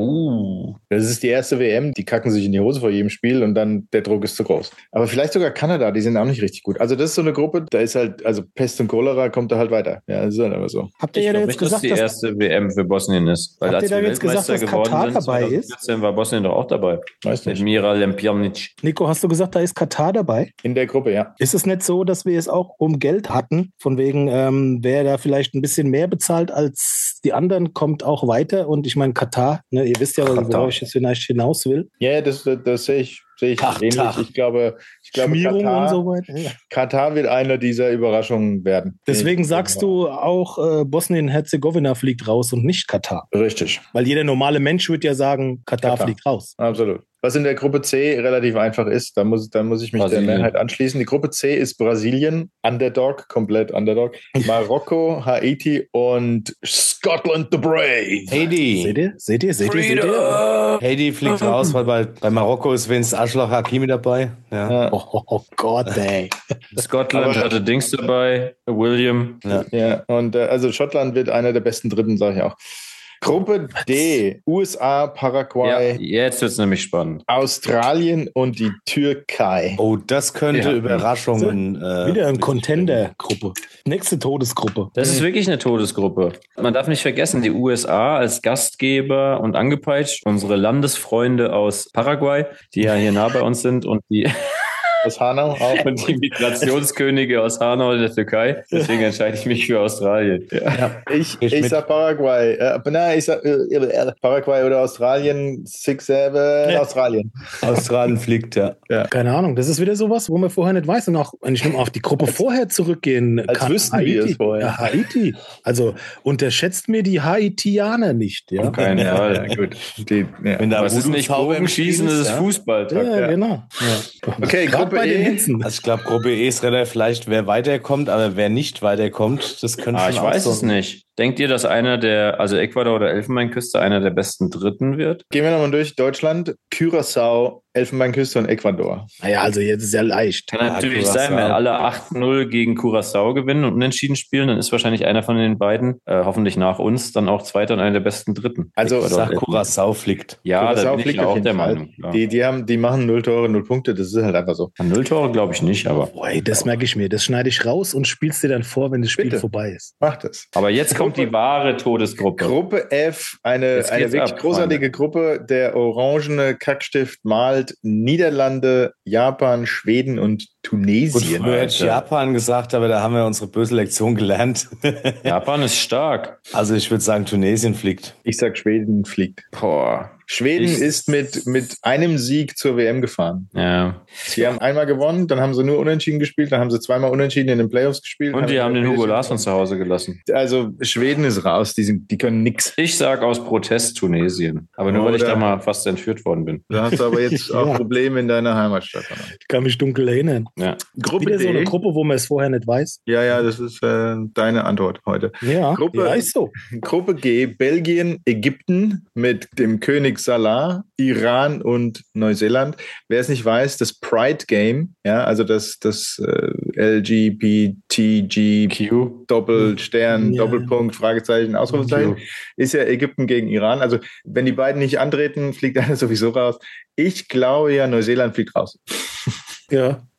Speaker 1: Oh.
Speaker 5: Das ist die erste W M, die kacken sich in die Hose vor jedem Spiel und dann der Druck ist zu groß. Aber vielleicht sogar Kanada, die sind auch nicht richtig gut. Also das ist so eine Gruppe, da ist halt, also Pest und Cholera kommt da halt weiter. Ja, das ist halt einfach so.
Speaker 4: Habt
Speaker 1: Ich
Speaker 4: ihr ja
Speaker 1: glaube
Speaker 4: jetzt
Speaker 1: nicht, dass
Speaker 4: gesagt,
Speaker 1: die
Speaker 4: dass,
Speaker 1: erste W M für Bosnien ist. Weil
Speaker 4: Habt
Speaker 1: als
Speaker 4: ihr da
Speaker 1: wir
Speaker 4: jetzt gesagt,
Speaker 1: Weltmeister
Speaker 4: dass
Speaker 1: geworden
Speaker 4: Katar
Speaker 1: sind,
Speaker 4: dabei ist?
Speaker 1: zweitausendvierzehn war Bosnien doch auch dabei.
Speaker 5: Weiß
Speaker 1: Mit
Speaker 5: nicht.
Speaker 1: Mira Lempjanic.
Speaker 4: Nico, hast du gesagt, da ist Katar dabei?
Speaker 5: In der Gruppe, ja.
Speaker 4: Ist es nicht so, dass wir es auch um Geld hatten? Von wegen, ähm, wer da vielleicht ein bisschen mehr bezahlt als die anderen, kommt auch weiter. Und ich meine, Katar, ne, ihr wisst ja,
Speaker 1: Katar.
Speaker 4: worauf ich jetzt vielleicht hinaus will.
Speaker 5: Ja, das, das, das sehe ich, sehe ich
Speaker 6: Ach,
Speaker 5: ähnlich.
Speaker 6: Tag.
Speaker 5: Ich glaube, ich glaube
Speaker 4: Schmierung
Speaker 5: Katar,
Speaker 4: und so weiter. Ja.
Speaker 5: Katar wird einer dieser Überraschungen werden.
Speaker 4: Deswegen
Speaker 5: Ich-
Speaker 4: sagst du auch, äh, Bosnien-Herzegowina fliegt raus und nicht Katar.
Speaker 5: Richtig,
Speaker 4: Weil jeder normale Mensch würde ja sagen, Katar,
Speaker 5: Katar.
Speaker 4: fliegt raus.
Speaker 5: absolut. Was in der Gruppe C relativ einfach ist, da muss, da muss ich mich
Speaker 1: Brasilien.
Speaker 5: der Mehrheit anschließen. Die Gruppe C ist Brasilien, Underdog, komplett Underdog, Marokko, Haiti und Scotland the Brave.
Speaker 6: Haiti.
Speaker 4: Seht ihr? Seht ihr? Seht ihr? Seht ihr?
Speaker 6: Haiti fliegt raus, weil bei, bei Marokko ist Vince Arschloch Hakimi dabei. Ja.
Speaker 5: Ja,
Speaker 4: Oh, oh, oh Gott, ey.
Speaker 1: Scotland
Speaker 5: Aber-
Speaker 1: hatte Dings dabei, William.
Speaker 5: ja. Und äh, also Schottland wird einer der besten Dritten, sage ich auch. Gruppe D, U S A,
Speaker 1: Ja,
Speaker 5: Paraguay,
Speaker 1: jetzt wird es nämlich spannend.
Speaker 5: Australien und die Türkei.
Speaker 6: Oh, das könnte
Speaker 1: Ja.
Speaker 6: Überraschungen. Äh,
Speaker 4: Wieder eine Contender-Gruppe. Nächste Todesgruppe.
Speaker 1: Das ist wirklich eine Todesgruppe. Man darf nicht vergessen, die U S A als Gastgeber und angepeitscht, unsere Landesfreunde aus Paraguay, die ja hier nah bei uns sind und die,
Speaker 5: Aus Hanau auch.
Speaker 1: und die Migrationskönige aus Hanau der Türkei. Deswegen entscheide ich mich für Australien. Ja.
Speaker 5: Ich,
Speaker 6: Ich
Speaker 5: ich
Speaker 6: mit.
Speaker 5: sag Paraguay. Äh, nein, ich sag äh, äh, Paraguay oder Australien. Six, seven,
Speaker 4: Ja.
Speaker 5: Australien.
Speaker 6: Australien fliegt, ja.
Speaker 4: Keine Ahnung, das ist wieder sowas, wo man vorher nicht weiß. Und auch, wenn ich nur auf die Gruppe vorher zurückgehen
Speaker 5: als
Speaker 4: kann,
Speaker 5: wüssten wir es vorher.
Speaker 4: Ja, Haiti. Also unterschätzt mir die Haitianer nicht. Ja,
Speaker 1: Auf keinen Fall.
Speaker 5: Ja, gut. Die, ja.
Speaker 6: Wenn da
Speaker 1: Aber es ist nicht
Speaker 6: Voodoo-Zauber im
Speaker 1: Bogenschießen,
Speaker 6: Spiel
Speaker 1: es ist
Speaker 6: ja.
Speaker 1: Fußball.
Speaker 4: ja,
Speaker 5: ja.
Speaker 4: genau. Ja.
Speaker 5: Okay,
Speaker 4: Gerade
Speaker 5: Gruppe
Speaker 4: bei den
Speaker 5: E.
Speaker 4: Hitzen.
Speaker 6: Also ich glaube, Gruppe E ist relativ leicht, wer weiterkommt, aber wer nicht weiterkommt, das könnte
Speaker 1: Ah,
Speaker 6: schon
Speaker 1: ich weiß
Speaker 6: auch
Speaker 1: es
Speaker 6: so-
Speaker 1: nicht. Denkt ihr, dass einer der, also Ecuador oder Elfenbeinküste, einer der besten Dritten wird?
Speaker 5: Gehen wir nochmal durch. Deutschland, Curaçao, Elfenbeinküste und Ecuador.
Speaker 4: Naja, also jetzt ist ja leicht.
Speaker 1: Kann natürlich
Speaker 6: Curaçao.
Speaker 1: sein, wenn alle acht null gegen Curaçao gewinnen und unentschieden spielen, dann ist wahrscheinlich einer von den beiden, äh, hoffentlich nach uns, dann auch Zweiter und einer der besten Dritten.
Speaker 5: Also,
Speaker 1: Ecuador
Speaker 6: Sag
Speaker 1: und Elfenbein.
Speaker 6: Curaçao fliegt.
Speaker 1: Ja, da
Speaker 5: Curaçao
Speaker 1: bin ich
Speaker 5: fliegt
Speaker 1: ja
Speaker 5: auf
Speaker 1: auch
Speaker 5: jeden
Speaker 1: der
Speaker 5: Fall.
Speaker 1: Meinung. Ja.
Speaker 5: Die, die, haben, die machen null Tore, null Punkte. Das ist halt einfach so.
Speaker 1: An Null Tore glaube ich nicht, aber.
Speaker 4: Boah, ey, das merke ich mir. Das schneide ich raus und spielst dir dann vor, wenn das Spiel
Speaker 5: Bitte.
Speaker 4: vorbei ist.
Speaker 5: Macht es.
Speaker 1: Aber jetzt kommt die wahre Todesgruppe.
Speaker 5: Gruppe F, eine,
Speaker 1: Jetzt
Speaker 5: eine
Speaker 1: geht's
Speaker 5: wirklich
Speaker 1: ab,
Speaker 5: großartige Gruppe. Der orangene Kackstift malt Niederlande, Japan, Schweden und
Speaker 6: Gut,
Speaker 5: Tunesien.
Speaker 6: früher hätte ich
Speaker 1: Alter.
Speaker 6: Japan gesagt, aber da haben wir unsere böse Lektion gelernt.
Speaker 1: Japan ist stark.
Speaker 6: Also ich würde sagen, Tunesien fliegt.
Speaker 5: Ich sag, Schweden fliegt.
Speaker 1: Boah.
Speaker 5: Schweden
Speaker 1: Ich-
Speaker 5: ist mit, mit einem Sieg zur W M gefahren.
Speaker 1: Ja.
Speaker 5: Sie haben einmal gewonnen, dann haben sie nur unentschieden gespielt, dann haben sie zweimal unentschieden in den Playoffs gespielt.
Speaker 1: Und die haben den Hugo Larsson zu Hause gelassen.
Speaker 5: Also Schweden ist raus, die, sind, die können nix.
Speaker 1: Ich sag aus Protest Tunesien. Aber nur, weil ich
Speaker 5: Oder-
Speaker 1: da mal fast entführt worden bin.
Speaker 5: Du hast aber jetzt auch
Speaker 4: Ja.
Speaker 5: Probleme in deiner Heimatstadt.
Speaker 4: Ich kann mich dunkel erinnern.
Speaker 1: Ja.
Speaker 5: Gruppe
Speaker 4: Wieder so eine
Speaker 5: D.
Speaker 4: Gruppe, wo man es vorher nicht weiß.
Speaker 5: Ja, ja, das ist äh, deine Antwort heute.
Speaker 4: Ja,
Speaker 5: Gruppe-
Speaker 4: ja ist so.
Speaker 5: Gruppe G, Belgien, Ägypten mit dem König Salah, Iran und Neuseeland. Wer es nicht weiß, das Pride Game, ja, also das, das äh, L G B T G
Speaker 1: Q.
Speaker 5: Doppelstern,
Speaker 4: Ja.
Speaker 5: Doppelpunkt, Fragezeichen, Ausrufezeichen, ist ja Ägypten gegen Iran. Also wenn die beiden nicht antreten, fliegt einer sowieso raus. Ich glaube ja, Neuseeland fliegt raus.
Speaker 4: Ja,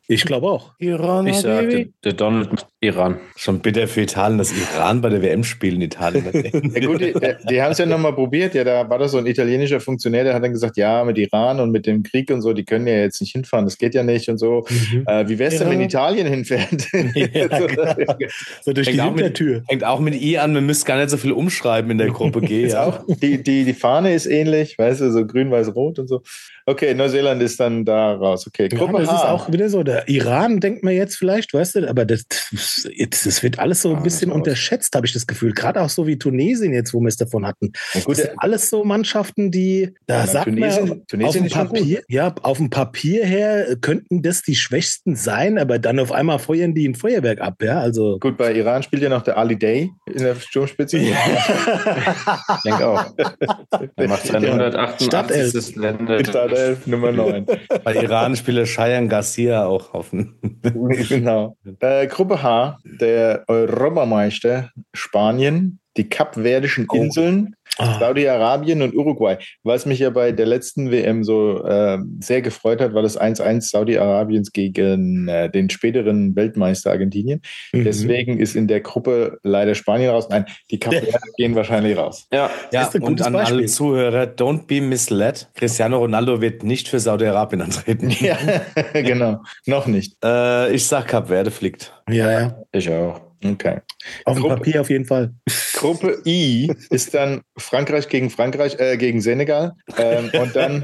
Speaker 4: Ich glaube auch.
Speaker 6: Iran,
Speaker 1: Ich sage, der Donald macht Iran.
Speaker 6: Schon bitter für Italien, dass Iran bei der W M spielt in Italien.
Speaker 5: Ja gut, die, die haben es ja nochmal probiert. Ja, da war das so ein italienischer Funktionär, der hat dann gesagt, ja, mit Iran und mit dem Krieg und so, die können ja jetzt nicht hinfahren, das geht ja nicht und so. Mhm. Äh, wie wär's denn, wenn Italien hinfährt?
Speaker 4: Ja, genau. So durch die Hintertür.
Speaker 6: Fängt auch mit I an, man müsste gar nicht so viel umschreiben in der Gruppe G. Ja.
Speaker 5: Auch, die, die, die Fahne ist ähnlich, weißt du, so grün, weiß, rot und so. Okay, Neuseeland ist dann da raus. Okay, Gruppe
Speaker 4: ja, das
Speaker 5: H.
Speaker 4: ist auch wieder so, der Iran denkt man jetzt vielleicht, weißt du, aber das, das wird alles so ein bisschen ah, unterschätzt, habe ich das Gefühl. Gerade auch so wie Tunesien jetzt, wo wir es davon hatten. Ja, gut, das sind alles so Mannschaften, die, da ja, sagt Tunesien, man, Tunesien auf dem Papier, ja, auf dem Papier her könnten das die Schwächsten sein, aber dann auf einmal feuern die ein Feuerwerk ab, ja, also.
Speaker 5: Gut, bei Iran spielt ja noch der Ali Day in der Sturmspitze. Ja.
Speaker 1: Ich denke auch. Er macht seine hundertachtundachtzig Länder.
Speaker 5: Startelf Nummer neun.
Speaker 6: Bei Iran spielt der Cheyenne Garcia auch auf.
Speaker 5: Genau. Äh, Gruppe H, der Europameister Spanien, die Kapverdischen oh. Inseln, ah. Saudi-Arabien und Uruguay. Was mich ja bei der letzten W M so äh, sehr gefreut hat, war das eins eins Saudi-Arabiens gegen äh, den späteren Weltmeister Argentinien. Mhm. Deswegen ist in der Gruppe leider Spanien raus. Nein, die Kapverden gehen wahrscheinlich raus.
Speaker 6: Ja, ja und an Beispiel. Alle Zuhörer, don't be misled. Cristiano Ronaldo wird nicht für Saudi-Arabien antreten.
Speaker 5: Ja, genau. Noch nicht.
Speaker 6: Äh, ich sag, Kapverde fliegt.
Speaker 4: Ja, ja.
Speaker 1: Ich auch.
Speaker 5: Okay.
Speaker 4: Auf dem Papier auf jeden Fall.
Speaker 5: Gruppe I ist dann Frankreich gegen Frankreich, äh, gegen Senegal. Ähm, und dann,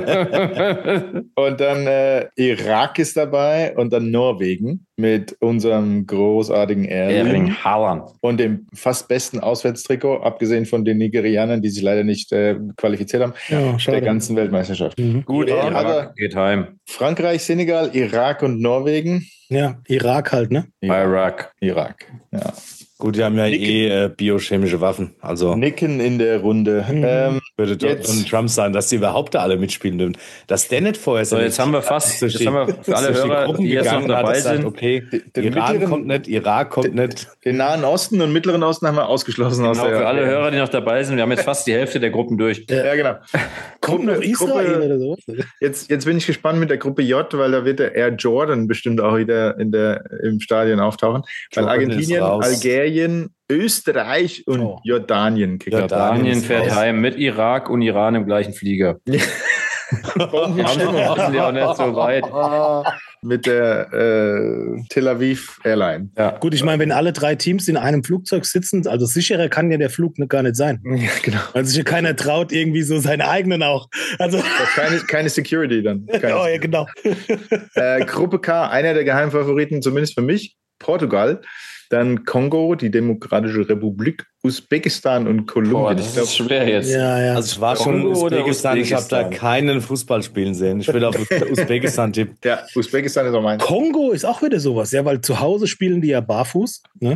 Speaker 5: und dann äh, Irak ist dabei und dann Norwegen mit unserem großartigen Erling
Speaker 1: Haaland
Speaker 5: und dem fast besten Auswärtstrikot, abgesehen von den Nigerianern, die sich leider nicht äh, qualifiziert haben, ja, der ganzen Weltmeisterschaft.
Speaker 1: Mhm. Gut, ja, aber geht heim.
Speaker 5: Frankreich, Senegal, Irak und Norwegen.
Speaker 4: Ja, Irak halt, ne?
Speaker 1: Irak.
Speaker 5: Irak, ja.
Speaker 6: Gut, die haben ja Nicken. eh äh, biochemische Waffen. Also
Speaker 5: Nicken in der Runde.
Speaker 6: Mhm. Ähm, würde Donald Trump sagen, dass die überhaupt da alle mitspielen dürfen. Dass der nicht vorher
Speaker 1: so, jetzt haben wir fast, jetzt haben wir für alle Hörer, die jetzt noch dabei sind.
Speaker 6: Sagt, okay, den Iran kommt nicht, Irak kommt
Speaker 5: den,
Speaker 6: nicht.
Speaker 5: Den Nahen Osten und Mittleren Osten haben wir ausgeschlossen.
Speaker 1: Genau,
Speaker 5: aus der,
Speaker 1: für alle Hörer, die noch dabei sind, wir haben jetzt fast die Hälfte der Gruppen durch.
Speaker 5: Ja, ja genau.
Speaker 4: Kommt noch Israel
Speaker 5: Gruppe,
Speaker 4: oder so?
Speaker 5: Jetzt, jetzt bin ich gespannt mit der Gruppe J, weil da wird der Air Jordan bestimmt auch wieder in der, im Stadion auftauchen. Weil Argentinien, Algerien, Österreich und oh. Jordanien.
Speaker 1: Jordanien fährt raus. Heim mit Irak und Iran im gleichen Flieger. Warum sind die auch nicht so weit?
Speaker 5: Mit der äh, Tel Aviv Airline.
Speaker 4: Ja. Gut, ich meine, wenn alle drei Teams in einem Flugzeug sitzen, also sicherer kann ja der Flug gar nicht sein.
Speaker 5: Ja, genau.
Speaker 4: Weil sich ja keiner traut, irgendwie so seine eigenen auch. Also
Speaker 5: keine, keine Security dann. Keine
Speaker 4: oh ja, genau.
Speaker 5: Äh, Gruppe K, einer der Geheimfavoriten, zumindest für mich, Portugal. Dann Kongo, die Demokratische Republik, Usbekistan und Kolumbien.
Speaker 1: Boah, das ist schwer jetzt.
Speaker 4: Ja, ja.
Speaker 6: Also ich war schon in Usbekistan, ich habe da keinen Fußball spielen sehen. Ich will auf Usbekistan tippen.
Speaker 5: Ja, Usbekistan ist auch mein.
Speaker 4: Kongo ist auch wieder sowas, ja, weil zu Hause spielen die ja barfuß. Ne?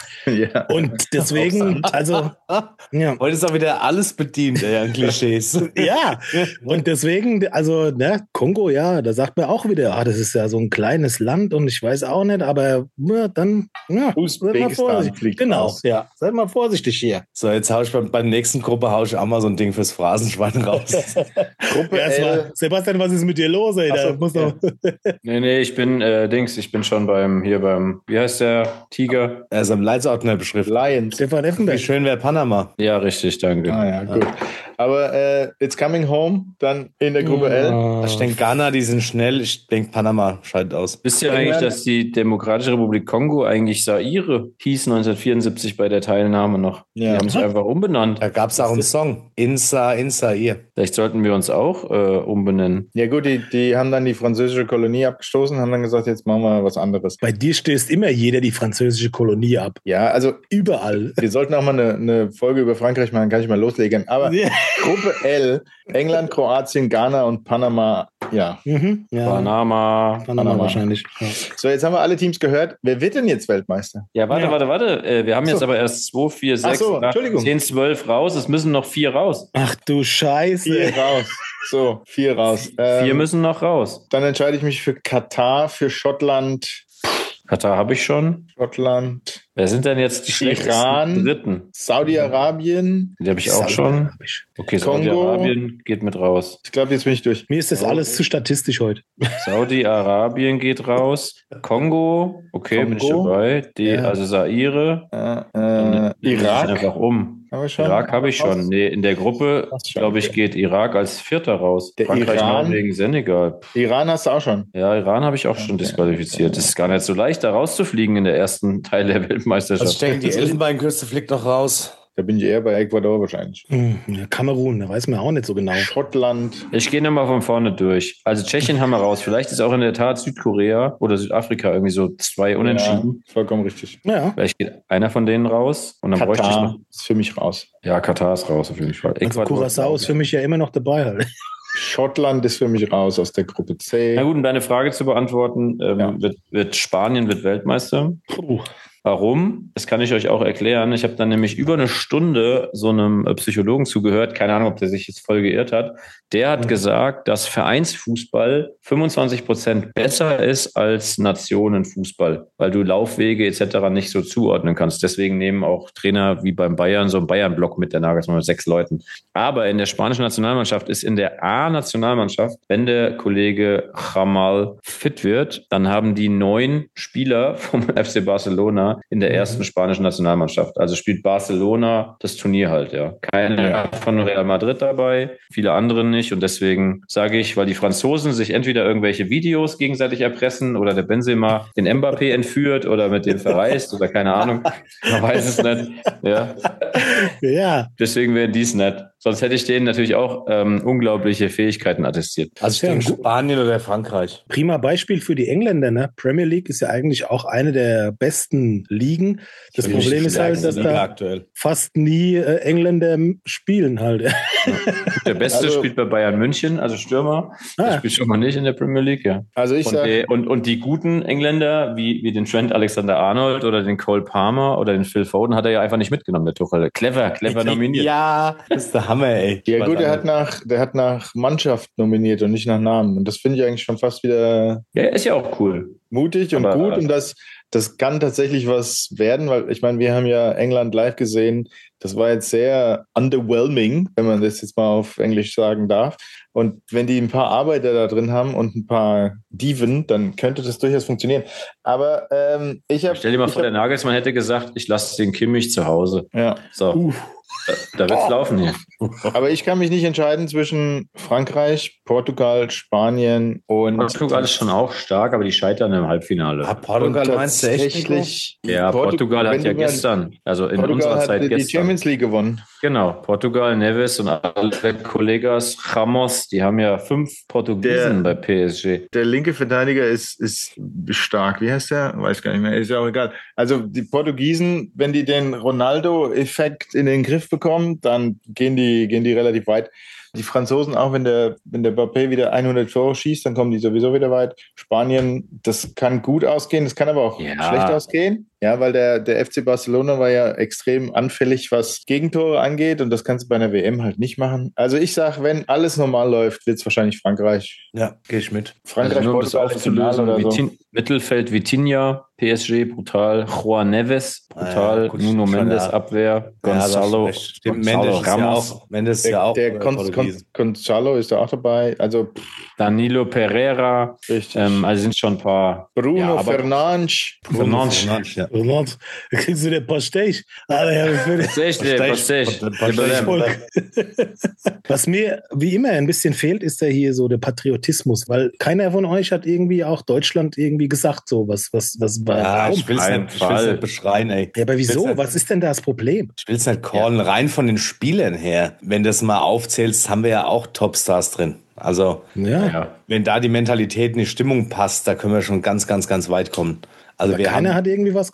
Speaker 5: Ja.
Speaker 4: Und deswegen, also,
Speaker 6: ja. Heute ist auch wieder alles bedient, ey, an Klischees.
Speaker 4: Ja, und deswegen, also, ne, Kongo, ja, da sagt man auch wieder, ah, das ist ja so ein kleines Land und ich weiß auch nicht, aber ja, dann, ja,
Speaker 5: Usbekistan fliegt
Speaker 4: genau,
Speaker 5: raus.
Speaker 4: Ja, seid mal vorsichtig hier.
Speaker 6: So, jetzt hau ich bei, bei der nächsten Gruppe hau ich auch mal so ein Ding fürs Phrasenschwein raus.
Speaker 5: Gruppe
Speaker 4: L. Sebastian, was ist mit dir los, ey? Da
Speaker 5: so,
Speaker 4: muss
Speaker 5: ja.
Speaker 1: Nee, nee, ich bin, äh, Dings, ich bin schon beim, hier beim, wie heißt der Tiger?
Speaker 6: Er ist am Leitsordner beschriftet.
Speaker 5: Lions.
Speaker 4: Stefan Effenberg.
Speaker 6: Wie schön wäre Panama.
Speaker 1: Ja, richtig, danke.
Speaker 5: Ah ja, gut. Aber äh, it's coming home, dann in der Gruppe
Speaker 6: L. Ich denke, Ghana, die sind schnell. Ich denke, Panama scheidet aus.
Speaker 1: Wisst ihr eigentlich, dass die Demokratische Republik Kongo eigentlich Zaire hieß neunzehnhundertvierundsiebzig bei der Teilnahme noch?
Speaker 5: Ja.
Speaker 1: Die haben sich einfach umbenannt.
Speaker 6: Da gab es auch einen Song. Insa, Insa, ihr.
Speaker 1: Vielleicht sollten wir uns auch äh, umbenennen.
Speaker 5: Ja gut, die, die haben dann die französische Kolonie abgestoßen, haben dann gesagt, jetzt machen wir was anderes.
Speaker 4: Bei dir stößt immer jeder die französische Kolonie ab.
Speaker 5: Ja, also
Speaker 4: überall.
Speaker 5: Wir sollten auch mal eine, eine Folge über Frankreich machen, kann ich mal loslegen. Aber ja. Gruppe L, England, Kroatien, Ghana und Panama, ja.
Speaker 4: Mhm, ja.
Speaker 1: Panama.
Speaker 4: Panama. Panama wahrscheinlich. Ja.
Speaker 5: So, jetzt haben wir alle Teams gehört. Wer wird denn jetzt Weltmeister?
Speaker 1: Ja, warte, ja. warte, warte. Äh, wir haben jetzt so. aber erst zwei, vier, sechs,
Speaker 5: so,
Speaker 1: zehn, zwölf raus. Es müssen noch vier raus.
Speaker 4: Ach du Scheiße.
Speaker 5: Vier raus. So, vier raus.
Speaker 1: Ähm, vier
Speaker 5: ähm,
Speaker 1: müssen noch raus.
Speaker 5: Dann entscheide ich mich für Katar, für Schottland.
Speaker 1: Katar habe ich schon.
Speaker 5: Schottland.
Speaker 1: Wer sind denn jetzt die schlechtesten
Speaker 5: Iran,
Speaker 1: Dritten?
Speaker 5: Saudi-Arabien.
Speaker 1: Die habe ich auch schon. Okay, Saudi-Arabien geht mit raus.
Speaker 5: Ich glaube, jetzt bin ich durch.
Speaker 4: Mir ist das alles zu statistisch heute.
Speaker 1: Saudi-Arabien geht raus. Kongo, okay,
Speaker 5: Kongo?
Speaker 1: bin ich dabei. Die,
Speaker 5: Ja.
Speaker 1: Also Zaire.
Speaker 5: Äh, äh, Irak.
Speaker 1: Einfach um.
Speaker 5: Haben wir schon?
Speaker 1: Irak habe ich schon. Nee, in der Gruppe,
Speaker 5: Hast schon,
Speaker 1: glaube ich,
Speaker 5: okay.
Speaker 1: geht Irak als Vierter raus.
Speaker 5: Der
Speaker 1: Frankreich,
Speaker 5: Iran?
Speaker 1: Norwegen, Senegal.
Speaker 5: Iran hast du auch schon.
Speaker 1: Ja, Iran habe ich auch schon
Speaker 5: Okay.
Speaker 1: disqualifiziert. Es ist gar nicht so leicht, da rauszufliegen in der ersten Teil der Weltmeisterschaft.
Speaker 6: Also ich denke, die Elfenbeinküste fliegt noch raus.
Speaker 5: Da bin ich eher bei Ecuador wahrscheinlich.
Speaker 4: Hm, ja, Kamerun, da weiß man auch nicht so genau.
Speaker 5: Schottland.
Speaker 1: Ich gehe nochmal von vorne durch. Also Tschechien haben wir raus. Vielleicht ist auch in der Tat Südkorea oder Südafrika irgendwie so zwei Unentschieden.
Speaker 5: Ja, vollkommen richtig.
Speaker 4: Ja,
Speaker 1: Vielleicht geht einer von denen raus. Und dann bräuchte ich
Speaker 5: Katar
Speaker 1: noch.
Speaker 5: ist für mich raus.
Speaker 1: Ja, Katar ist raus auf jeden Fall.
Speaker 4: also Curaçao ist für mich ja immer noch dabei halt.
Speaker 5: Schottland ist für mich raus aus der Gruppe C.
Speaker 1: Na gut, um deine Frage zu beantworten, ähm,
Speaker 5: Ja.
Speaker 1: wird, wird Spanien wird Weltmeister.
Speaker 4: Puh.
Speaker 1: Warum? Das kann ich euch auch erklären. Ich habe dann nämlich über eine Stunde so einem äh, Psychologen zugehört. Keine Ahnung, ob der sich jetzt voll geirrt hat. Der hat
Speaker 4: Mhm.
Speaker 1: gesagt, dass Vereinsfußball fünfundzwanzig Prozent besser ist als Nationenfußball, weil du Laufwege et cetera nicht so zuordnen kannst. Deswegen nehmen auch Trainer wie beim Bayern so einen Bayern-Block mit der Nagelsmann mit sechs Leuten. Aber in der spanischen Nationalmannschaft ist in der A-Nationalmannschaft, wenn der Kollege Jamal fit wird, dann haben die neun Spieler vom F C Barcelona in der ersten spanischen Nationalmannschaft. Also spielt Barcelona das Turnier halt, ja. Keiner
Speaker 5: Ja.
Speaker 1: von Real Madrid dabei, viele andere nicht. Und deswegen sage ich, weil die Franzosen sich entweder irgendwelche Videos gegenseitig erpressen oder der Benzema den Mbappé entführt oder mit dem verreist oder keine Ahnung. Man weiß es nicht. Ja.
Speaker 4: Ja,
Speaker 1: Deswegen wäre dies nicht. Sonst hätte ich denen natürlich auch ähm, unglaubliche Fähigkeiten attestiert.
Speaker 6: Also ich
Speaker 4: Ja,
Speaker 6: denke
Speaker 4: gut.
Speaker 6: Spanien oder Frankreich.
Speaker 4: prima Beispiel für die Engländer. Ne? Premier League ist ja eigentlich auch eine der besten Ligen. Das
Speaker 6: Die
Speaker 4: Problem ist halt, dass
Speaker 6: Liga
Speaker 4: da
Speaker 6: aktuell.
Speaker 4: fast nie äh, Engländer spielen halt.
Speaker 1: Der Beste
Speaker 5: Also-
Speaker 1: spielt bei Bayern München, also Stürmer. Der
Speaker 4: Ah.
Speaker 1: spielt schon mal nicht in der Premier League, ja.
Speaker 5: Also ich
Speaker 1: Und,
Speaker 5: sage,
Speaker 1: die, und, und die guten Engländer, wie, wie den Trent Alexander-Arnold oder den Cole Palmer oder den Phil Foden, hat er ja einfach nicht mitgenommen, der Tuchel. Clever, clever nominiert.
Speaker 6: Ja, das ist der Hammer, ey.
Speaker 5: ja gut, der hat, nach, der hat nach Mannschaft nominiert und nicht nach Namen. Und das finde ich eigentlich schon fast wieder
Speaker 1: Ja, ist ja auch cool.
Speaker 5: mutig und
Speaker 1: Aber-
Speaker 5: gut. Und das, das kann tatsächlich was werden, weil ich meine, wir haben ja England live gesehen. Das war jetzt sehr underwhelming, wenn man das jetzt mal auf Englisch sagen darf. Und wenn die ein paar Arbeiter da drin haben und ein paar Diven, dann könnte das durchaus funktionieren. Aber ähm, ich habe...
Speaker 1: Stell dir mal vor, der Nagelsmann hätte gesagt, ich lasse den Kimmich zu Hause.
Speaker 5: Ja.
Speaker 1: So, da, da wird's laufen hier.
Speaker 5: Aber ich kann mich nicht entscheiden zwischen Frankreich, Portugal, Spanien und...
Speaker 1: Portugal ist schon auch stark, aber die scheitern im Halbfinale.
Speaker 6: Ah, Portugal
Speaker 5: und
Speaker 6: meinst du echt, Nico?
Speaker 5: tatsächlich...
Speaker 1: Ja,
Speaker 5: Portu-
Speaker 1: Portugal hat
Speaker 5: wenn
Speaker 1: ja
Speaker 5: du mal-
Speaker 1: gestern, also in
Speaker 5: Portugal
Speaker 1: unserer
Speaker 5: hat
Speaker 1: Zeit
Speaker 5: die
Speaker 1: gestern.
Speaker 5: Champions League gewonnen.
Speaker 1: Genau, Portugal, Neves und alle Kollegas, Ramos, die haben ja fünf Portugiesen
Speaker 5: Der-
Speaker 1: bei P S G.
Speaker 5: Der linke Verteidiger ist, ist stark. Wie heißt der? Weiß gar nicht mehr. Ist ja auch egal. Also die Portugiesen, wenn die den Ronaldo-Effekt in den Griff bekommen, dann gehen die, gehen die relativ weit. Die Franzosen auch, wenn der, wenn der Mbappé wieder hundert Tore schießt, dann kommen die sowieso wieder weit. Spanien, das kann gut ausgehen, das kann aber auch
Speaker 1: Ja.
Speaker 5: schlecht ausgehen. Ja, weil der, der F C Barcelona war ja extrem anfällig, was Gegentore angeht, und das kannst du bei einer W M halt nicht machen. Also ich sag, wenn alles normal läuft, wird es wahrscheinlich Frankreich.
Speaker 6: Ja, gehe ich mit.
Speaker 5: Frankreich,
Speaker 1: Also nur um das
Speaker 5: Portugal, Finale
Speaker 1: aufzulösen,
Speaker 5: oder so.
Speaker 1: Vitin, Mittelfeld Vitinha, P S G brutal, Juan Neves brutal,
Speaker 6: Ah ja, gut,
Speaker 1: Nuno
Speaker 6: schon,
Speaker 1: Mendes
Speaker 6: ja.
Speaker 1: Abwehr,
Speaker 6: Ja, da hast du
Speaker 1: Gonzalo,
Speaker 6: recht. Stimmt,
Speaker 1: Gonzalo
Speaker 6: Mendes ist ja
Speaker 1: Ramos,
Speaker 6: auch, Mendes ist
Speaker 5: Der,
Speaker 6: ja auch
Speaker 5: der
Speaker 6: äh,
Speaker 5: Con-
Speaker 6: Portugiesen.
Speaker 5: Con- Gonzalo ist da auch dabei. Also pff,
Speaker 1: Danilo Pereira,
Speaker 5: richtig.
Speaker 1: ähm, also sind schon ein paar.
Speaker 5: Bruno
Speaker 1: ja, aber-
Speaker 5: Fernandes.
Speaker 1: Fernandes.
Speaker 6: Fernandes, ja.
Speaker 4: Ronald, da kriegst du den Postech. Aber ja, ich würde-
Speaker 1: Postech, Postech.
Speaker 6: Postech.
Speaker 4: Was mir wie immer ein bisschen fehlt, ist ja hier so der Patriotismus, weil keiner von euch hat irgendwie auch Deutschland irgendwie gesagt, so was, was, was war.
Speaker 6: Ja,
Speaker 4: warum?
Speaker 6: ich will es
Speaker 1: Kein
Speaker 6: nicht, ich will's
Speaker 1: Fall.
Speaker 6: nicht beschreien, ey.
Speaker 4: Ja, aber wieso?
Speaker 6: Will's nicht-
Speaker 4: Was ist denn da das Problem?
Speaker 6: Ich will es nicht callen, rein von den Spielern her. Wenn du das mal aufzählst, haben wir ja auch Topstars drin. Also,
Speaker 4: Ja.
Speaker 1: Ja.
Speaker 6: wenn da die Mentalität in die Stimmung passt, da können wir schon ganz, ganz, ganz weit kommen. Also
Speaker 4: Aber
Speaker 6: wir
Speaker 4: keiner
Speaker 6: haben,
Speaker 4: hat irgendwie was gesagt.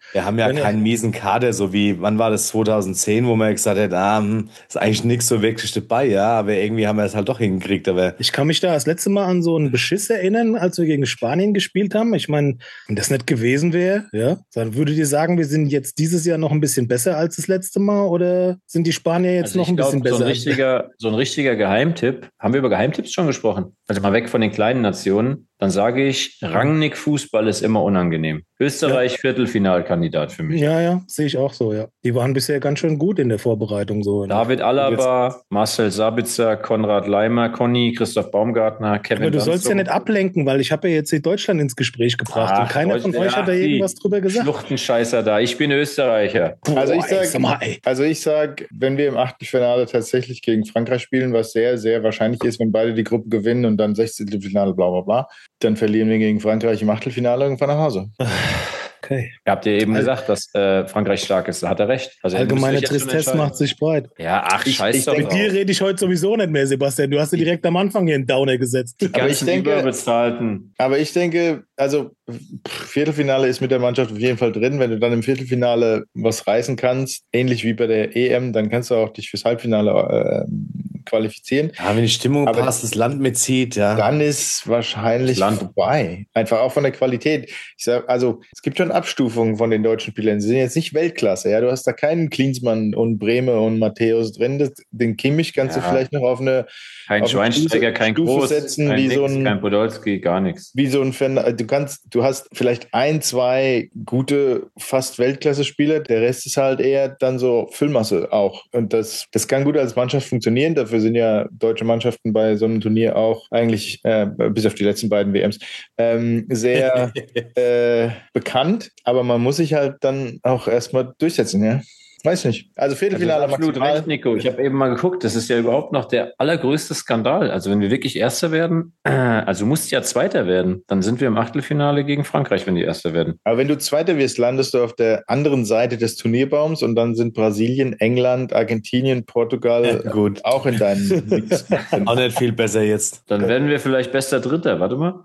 Speaker 6: Wir haben ja
Speaker 4: Wenn
Speaker 6: keinen
Speaker 4: er-
Speaker 6: miesen Kader, so wie, wann war das, zweitausendzehn, wo man gesagt hat, ah, hm, ist eigentlich nichts so wirklich dabei, ja, aber irgendwie haben wir es halt doch hingekriegt, aber
Speaker 4: Ich kann mich da das letzte Mal an so einen Beschiss erinnern, als wir gegen Spanien gespielt haben. Ich meine, wenn das nicht gewesen wäre, ja, dann würdet ihr sagen, wir sind jetzt dieses Jahr noch ein bisschen besser als das letzte Mal oder sind die Spanier jetzt
Speaker 1: Also
Speaker 4: noch
Speaker 1: ich
Speaker 4: ein bisschen
Speaker 1: glaub, so
Speaker 4: besser?
Speaker 1: ein richtiger, so ein richtiger Geheimtipp. Haben wir über Geheimtipps schon gesprochen? Also mal weg von den kleinen Nationen. Dann sage ich, Rangnick-Fußball ist immer unangenehm. Österreich Viertelfinalkandidat für mich.
Speaker 4: Ja, ja, sehe ich auch so, ja. Die waren bisher ganz schön gut in der Vorbereitung so.
Speaker 1: David Alaba, Marcel Sabitzer, Konrad Leimer, Conny, Christoph Baumgartner, Kevin
Speaker 4: Aber du sollst ja
Speaker 1: Danso.
Speaker 4: nicht ablenken, weil ich habe ja jetzt die Deutschland ins Gespräch gebracht
Speaker 1: Ach,
Speaker 4: und keiner von
Speaker 1: Deutschland,
Speaker 4: euch hat da
Speaker 1: ach, die
Speaker 4: irgendwas drüber gesagt.
Speaker 1: Schluchtenscheißer da. Ich bin Österreicher.
Speaker 5: Also ich
Speaker 4: Boah, ey,
Speaker 5: sag,
Speaker 4: sag mal, ey.
Speaker 5: also ich sag, wenn wir im Achtelfinale tatsächlich gegen Frankreich spielen, was sehr, sehr wahrscheinlich ist, wenn beide die Gruppe gewinnen und dann Sechzehntelfinale, bla bla bla, dann verlieren wir gegen Frankreich im Achtelfinale und fahren nach Hause.
Speaker 4: Okay.
Speaker 1: Habt ihr eben
Speaker 4: Al-
Speaker 1: gesagt, dass äh, Frankreich stark ist? Da hat er recht. Also, ihr müsst
Speaker 4: Allgemeine
Speaker 1: euch jetzt schon
Speaker 4: Tristesse
Speaker 1: entscheiden.
Speaker 4: macht sich breit.
Speaker 1: Ja, ach,
Speaker 5: Ich-
Speaker 1: scheiß
Speaker 5: ich
Speaker 1: doch
Speaker 5: denk,
Speaker 1: drauf.
Speaker 4: Mit dir rede ich heute sowieso nicht mehr, Sebastian. Du hast ja direkt am Anfang hier einen Downer gesetzt.
Speaker 1: Die
Speaker 5: Aber ich
Speaker 1: ganzen
Speaker 5: denke-
Speaker 1: Überbezahlten.
Speaker 5: Aber ich denke, also pff, Viertelfinale ist mit der Mannschaft auf jeden Fall drin. Wenn du dann im Viertelfinale was reißen kannst, ähnlich wie bei der E M, dann kannst du auch dich fürs Halbfinale äh, qualifizieren.
Speaker 6: ja, wenn die Stimmung
Speaker 5: Aber-
Speaker 6: passt, das Land mitzieht, ja.
Speaker 5: Dann ist wahrscheinlich
Speaker 1: Land.
Speaker 5: vorbei. Einfach auch von der Qualität. Ich sag, also es gibt schon Abstufungen von den deutschen Spielern. Sie sind jetzt nicht Weltklasse. Ja, du hast da keinen Klinsmann und Brehme und Matthäus drin. Das, den Kimmich kannst
Speaker 1: Ja.
Speaker 5: du vielleicht noch auf eine
Speaker 1: Kein
Speaker 5: auf eine
Speaker 1: Schweinsteiger,
Speaker 5: Stufe-
Speaker 1: kein
Speaker 5: Stufe
Speaker 1: Groß,
Speaker 5: setzen,
Speaker 1: kein
Speaker 5: wie
Speaker 1: nix,
Speaker 5: so ein-
Speaker 1: kein Podolski, gar nichts.
Speaker 5: wie so ein Fan. Du kannst, du hast vielleicht ein, zwei gute, fast Weltklasse-Spieler. Der Rest ist halt eher dann so Füllmasse auch. Und das, das kann gut als Mannschaft funktionieren. Dafür sind ja deutsche Mannschaften bei so einem Turnier auch eigentlich, äh, bis auf die letzten beiden W Ms, ähm, sehr äh, bekannt. Aber man muss sich halt dann auch erstmal durchsetzen, ja. Weiß nicht. Also
Speaker 1: Also
Speaker 5: Viertelfinale
Speaker 1: absolut
Speaker 5: maximal.
Speaker 1: recht, Nico. Ich habe eben mal geguckt, das ist ja überhaupt noch der allergrößte Skandal. Also wenn wir wirklich Erster werden, äh, also du musst ja Zweiter werden, dann sind wir im Achtelfinale gegen Frankreich, wenn die Erster werden.
Speaker 5: Aber wenn du Zweiter wirst, landest du auf der anderen Seite des Turnierbaums und dann sind Brasilien, England, Argentinien, Portugal
Speaker 6: Ja, gut.
Speaker 5: auch in deinem Mix.
Speaker 6: Auch nicht viel besser jetzt.
Speaker 1: Dann werden wir vielleicht bester Dritter. Warte mal.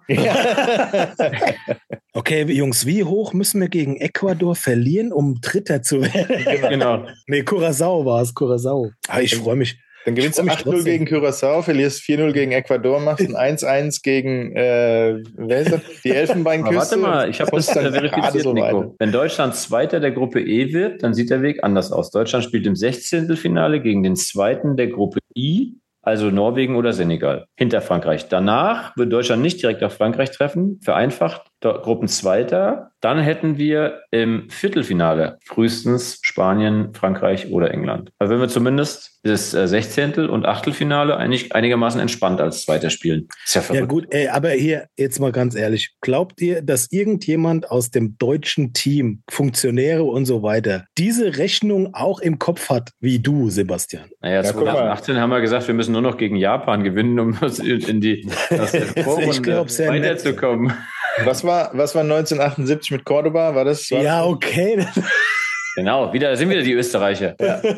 Speaker 4: Okay, Jungs, wie hoch müssen wir gegen Ecuador verlieren, um Dritter zu werden?
Speaker 1: Genau.
Speaker 4: Nee, Curacao war es, Curacao. Ah, ich freue mich.
Speaker 5: Dann gewinnst du
Speaker 4: Ich freu mich
Speaker 5: acht null
Speaker 4: trotzdem.
Speaker 5: gegen Curaçao, verlierst vier null gegen Ecuador, machst ein eins eins gegen äh, wer ist das? Die
Speaker 1: Aber
Speaker 5: Elfenbeinküste.
Speaker 1: warte mal, ich habe das
Speaker 5: Und dann
Speaker 1: äh, verifiziert,
Speaker 5: gerade so
Speaker 1: Nico.
Speaker 5: weiter.
Speaker 1: Wenn Deutschland Zweiter der Gruppe E wird, dann sieht der Weg anders aus. Deutschland spielt im Sechzehntelfinale gegen den Zweiten der Gruppe I, also Norwegen oder Senegal, hinter Frankreich. Danach wird Deutschland nicht direkt auf Frankreich treffen, vereinfacht, Do- Gruppenzweiter. Dann hätten wir im Viertelfinale frühestens Spanien, Frankreich oder England. Also wenn wir zumindest das äh, Sechzehntel- und Achtelfinale eigentlich einigermaßen entspannt als Zweiter spielen. Ist ja
Speaker 4: Ja
Speaker 1: verrückt.
Speaker 4: gut, ey, aber hier, jetzt mal ganz ehrlich, glaubt ihr, dass irgendjemand aus dem deutschen Team, Funktionäre und so weiter, diese Rechnung auch im Kopf hat, wie du, Sebastian?
Speaker 1: Naja,
Speaker 5: Ja, guck mal.
Speaker 1: zweitausendachtzehn haben wir gesagt, wir müssen nur noch gegen Japan gewinnen, um in die aus der Vorrunde
Speaker 4: glaub's ja nicht.
Speaker 1: weiterzukommen.
Speaker 5: Was war, was war neunzehnhundertachtundsiebzig mit Cordoba? War das? War
Speaker 4: Ja, okay.
Speaker 1: Genau, wieder da sind wieder die Österreicher.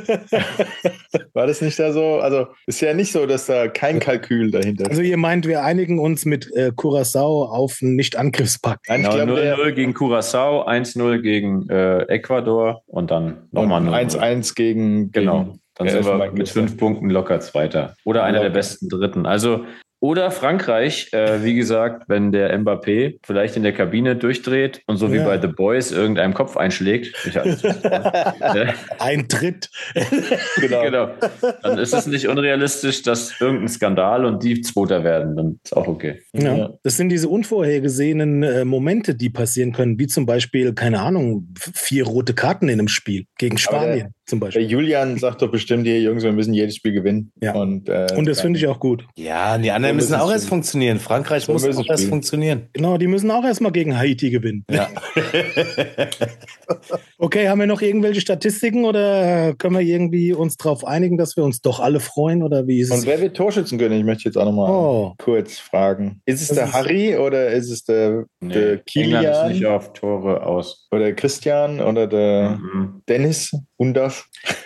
Speaker 5: War das nicht da so? Also ist ja nicht so, dass da kein Kalkül dahinter ist.
Speaker 4: Also ihr meint, wir einigen uns mit äh, Curacao auf einen Nicht-Angriffspakt.
Speaker 5: Nein, ich
Speaker 1: Genau,
Speaker 5: glaube,
Speaker 1: null
Speaker 5: der
Speaker 1: null gegen Curacao, eins null gegen äh, Ecuador und dann nochmal
Speaker 5: und
Speaker 1: null null.
Speaker 5: eins eins gegen,
Speaker 1: Genau,
Speaker 5: gegen
Speaker 1: dann
Speaker 5: der
Speaker 1: sind wir mit
Speaker 5: Elfenbeinküste.
Speaker 1: fünf Punkten locker Zweiter. Oder einer der
Speaker 5: Locker.
Speaker 1: besten Dritten. Also oder Frankreich, äh, wie gesagt, wenn der Mbappé vielleicht in der Kabine durchdreht und so wie
Speaker 4: Ja.
Speaker 1: bei The Boys irgendeinem Kopf einschlägt. Ich, äh,
Speaker 4: Ein Tritt.
Speaker 5: Genau.
Speaker 1: Genau. Dann ist es nicht unrealistisch, dass irgendein Skandal und die Zweiter werden. Dann ist auch okay.
Speaker 4: Ja.
Speaker 5: Ja.
Speaker 4: Das sind diese unvorhergesehenen äh, Momente, die passieren können, wie zum Beispiel, keine Ahnung, f- vier rote Karten in einem Spiel gegen Spanien zum
Speaker 5: Der
Speaker 4: Beispiel.
Speaker 5: Julian sagt doch bestimmt hier, Jungs, wir müssen jedes Spiel gewinnen.
Speaker 4: Ja.
Speaker 5: Und, äh,
Speaker 4: Und das finde ich auch gut.
Speaker 6: Ja, die anderen
Speaker 5: So
Speaker 6: müssen
Speaker 5: müssen
Speaker 6: auch
Speaker 5: es
Speaker 6: erst
Speaker 5: spielen.
Speaker 6: funktionieren. Frankreich
Speaker 5: So
Speaker 6: muss
Speaker 5: müssen
Speaker 6: auch
Speaker 5: es
Speaker 6: erst
Speaker 5: spielen.
Speaker 6: funktionieren.
Speaker 4: Genau, die müssen auch erstmal gegen Haiti gewinnen.
Speaker 1: Ja.
Speaker 4: Okay, haben wir noch irgendwelche Statistiken oder können wir irgendwie uns darauf einigen, dass wir uns doch alle freuen oder wie ist es?
Speaker 5: Und wer wird Torschützenkönig, möchte ich jetzt auch nochmal
Speaker 4: Oh.
Speaker 5: kurz fragen. Ist es
Speaker 4: Das
Speaker 5: der
Speaker 4: ist-
Speaker 5: Harry oder ist es der,
Speaker 1: Nee,
Speaker 5: der
Speaker 1: England ist nicht
Speaker 5: Kilian
Speaker 1: auf Tore aus.
Speaker 5: oder Christian oder der
Speaker 1: Mhm.
Speaker 5: Dennis Undaf?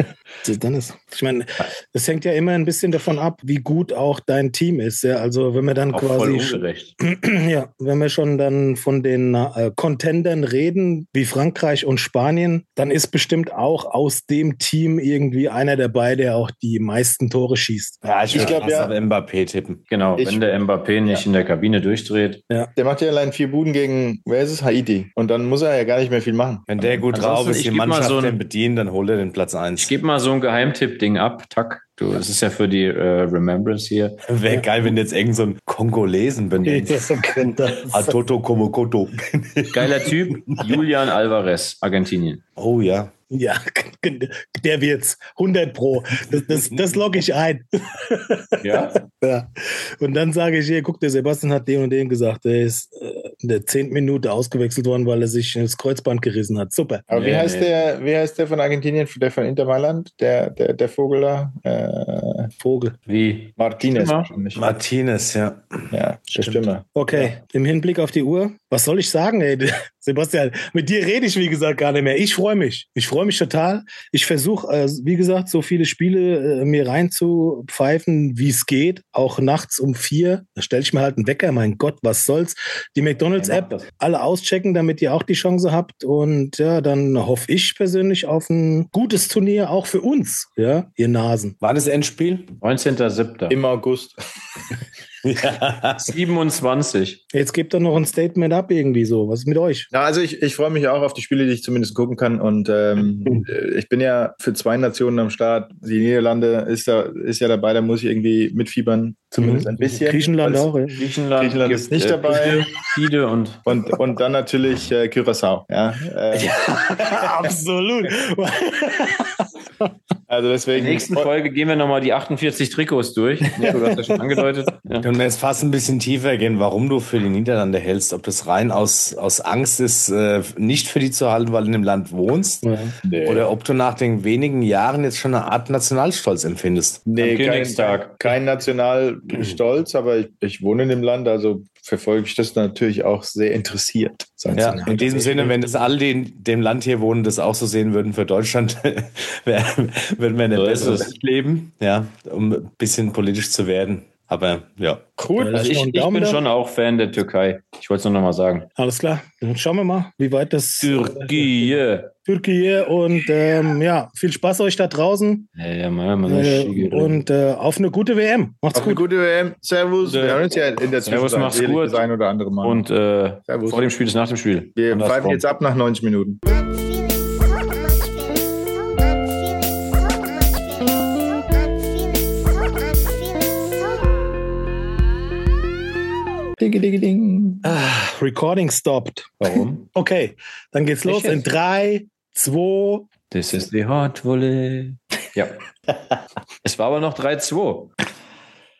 Speaker 4: dann ist, ich meine, das hängt ja immer ein bisschen davon ab, wie gut auch dein Team ist. Ja? Also wenn wir dann
Speaker 1: auch
Speaker 4: quasi,
Speaker 1: voll ungerecht.
Speaker 4: Ja, wenn wir schon dann von den äh, Contendern reden, wie Frankreich und Spanien, dann ist bestimmt auch aus dem Team irgendwie einer dabei, der auch die meisten Tore schießt.
Speaker 6: Ja, ich, ich glaube ja, auf Mbappé tippen.
Speaker 1: Genau, ich, wenn der Mbappé nicht ja. in der Kabine durchdreht.
Speaker 5: Ja. Der macht ja allein vier Buden gegen, wer ist es, Haiti. Und dann muss er ja gar nicht mehr viel machen.
Speaker 6: Wenn der gut drauf ist, die Mannschaft so den bedient, dann holt er den Platz eins.
Speaker 1: Ich gebe mal so ein Geheimtipp-Ding ab, tack. Du, das ist ja für die äh, Remembrance hier.
Speaker 6: Wäre ja. geil, wenn du jetzt irgend so einen Kongolesen benennst. Atoto Komokoto.
Speaker 1: Geiler Typ, Julian Alvarez, Argentinien.
Speaker 6: Oh ja.
Speaker 4: Ja, der wird's. hundert Pro. Das, das, das logge ich ein.
Speaker 1: Ja?
Speaker 4: Ja. Und dann sage ich hier, guck, der Sebastian hat den und den gesagt. Der ist äh, in der zehnten Minute ausgewechselt worden, weil er sich das Kreuzband gerissen hat. Super.
Speaker 5: Aber wie, ja, heißt, nee. der, wie heißt der von Argentinien, der von Inter Mailand? Der, der, der Vogel da? Äh,
Speaker 4: Vogel.
Speaker 1: Wie?
Speaker 5: Martinez.
Speaker 6: Martinez, ja.
Speaker 5: Ja, der Stimme.
Speaker 4: Okay, ja. Im Hinblick auf die Uhr, was soll ich sagen, ey? Sebastian, mit dir rede ich, wie gesagt, gar nicht mehr. Ich freue mich. Ich freue mich total. Ich versuche, äh, wie gesagt, so viele Spiele äh, mir reinzupfeifen, wie es geht. Auch nachts um vier. Da stelle ich mir halt einen Wecker. Mein Gott, was soll's. Die McDonalds-App ja, alle auschecken, damit ihr auch die Chance habt. Und ja, dann hoffe ich persönlich auf ein gutes Turnier, auch für uns, ja, ihr Nasen.
Speaker 6: War das Endspiel?
Speaker 1: neunzehnter siebter
Speaker 5: Im August.
Speaker 1: Ja. siebenundzwanzig.
Speaker 4: Jetzt gebt doch noch ein Statement ab irgendwie so. Was ist mit euch?
Speaker 5: Ja, also ich, ich freue mich auch auf die Spiele, die ich zumindest gucken kann. Und ähm, ich bin ja für zwei Nationen am Start. Die Niederlande ist, da, ist ja dabei, da muss ich irgendwie mitfiebern. Zumindest mhm. ein bisschen.
Speaker 4: Griechenland auch. Ja.
Speaker 1: Griechenland,
Speaker 5: Griechenland ist nicht dabei.
Speaker 1: Fide und,
Speaker 5: und, und dann natürlich äh, Curaçao. Ja, äh.
Speaker 4: ja, absolut.
Speaker 5: Also deswegen.
Speaker 1: In der nächsten Folge gehen wir nochmal die achtundvierzig Trikots durch. Ja, du hast ja schon angedeutet. Ja.
Speaker 6: Können wir jetzt fast ein bisschen tiefer gehen, warum du für die Niederlande hältst? Ob das rein aus, aus Angst ist, äh, nicht für die zu halten, weil du in dem Land wohnst? Ja. Nee. Oder ob du nach den wenigen Jahren jetzt schon eine Art Nationalstolz empfindest?
Speaker 5: Nee, kein, kein Nationalstolz, aber ich, ich wohne in dem Land, also verfolge ich das natürlich auch sehr interessiert.
Speaker 6: Ja, in diesem Sinne, wenn das alle, die in dem Land hier wohnen, das auch so sehen würden für Deutschland, wär, würden wir in einem besseren leben, ja, um ein bisschen politisch zu werden. Aber ja.
Speaker 1: Cool. Also ich, ich bin da. schon auch Fan der Türkei. Ich wollte es nur noch mal sagen.
Speaker 4: Alles klar. Dann schauen wir mal, wie weit das...
Speaker 1: Türkei.
Speaker 4: Türkei und ähm, ja, viel Spaß euch da draußen.
Speaker 1: Ja, ja, mal, mal
Speaker 4: äh, und äh, auf eine gute W M. Macht's
Speaker 5: auf
Speaker 4: gut.
Speaker 5: Eine gute W M. Servus.
Speaker 1: Wir
Speaker 5: hören uns ja in der
Speaker 1: Servus, mach's gut.
Speaker 5: Das ein oder andere Mal.
Speaker 1: Und äh, vor dem Spiel ist nach dem Spiel.
Speaker 5: Wir pfeifen jetzt ab nach neunzig Minuten.
Speaker 4: Ding, ding, ding. Ah, recording stopped.
Speaker 1: Warum?
Speaker 4: Okay, dann geht's los in drei, zwei.
Speaker 1: This is the Hot Volley. Ja. Es war aber noch drei zwei.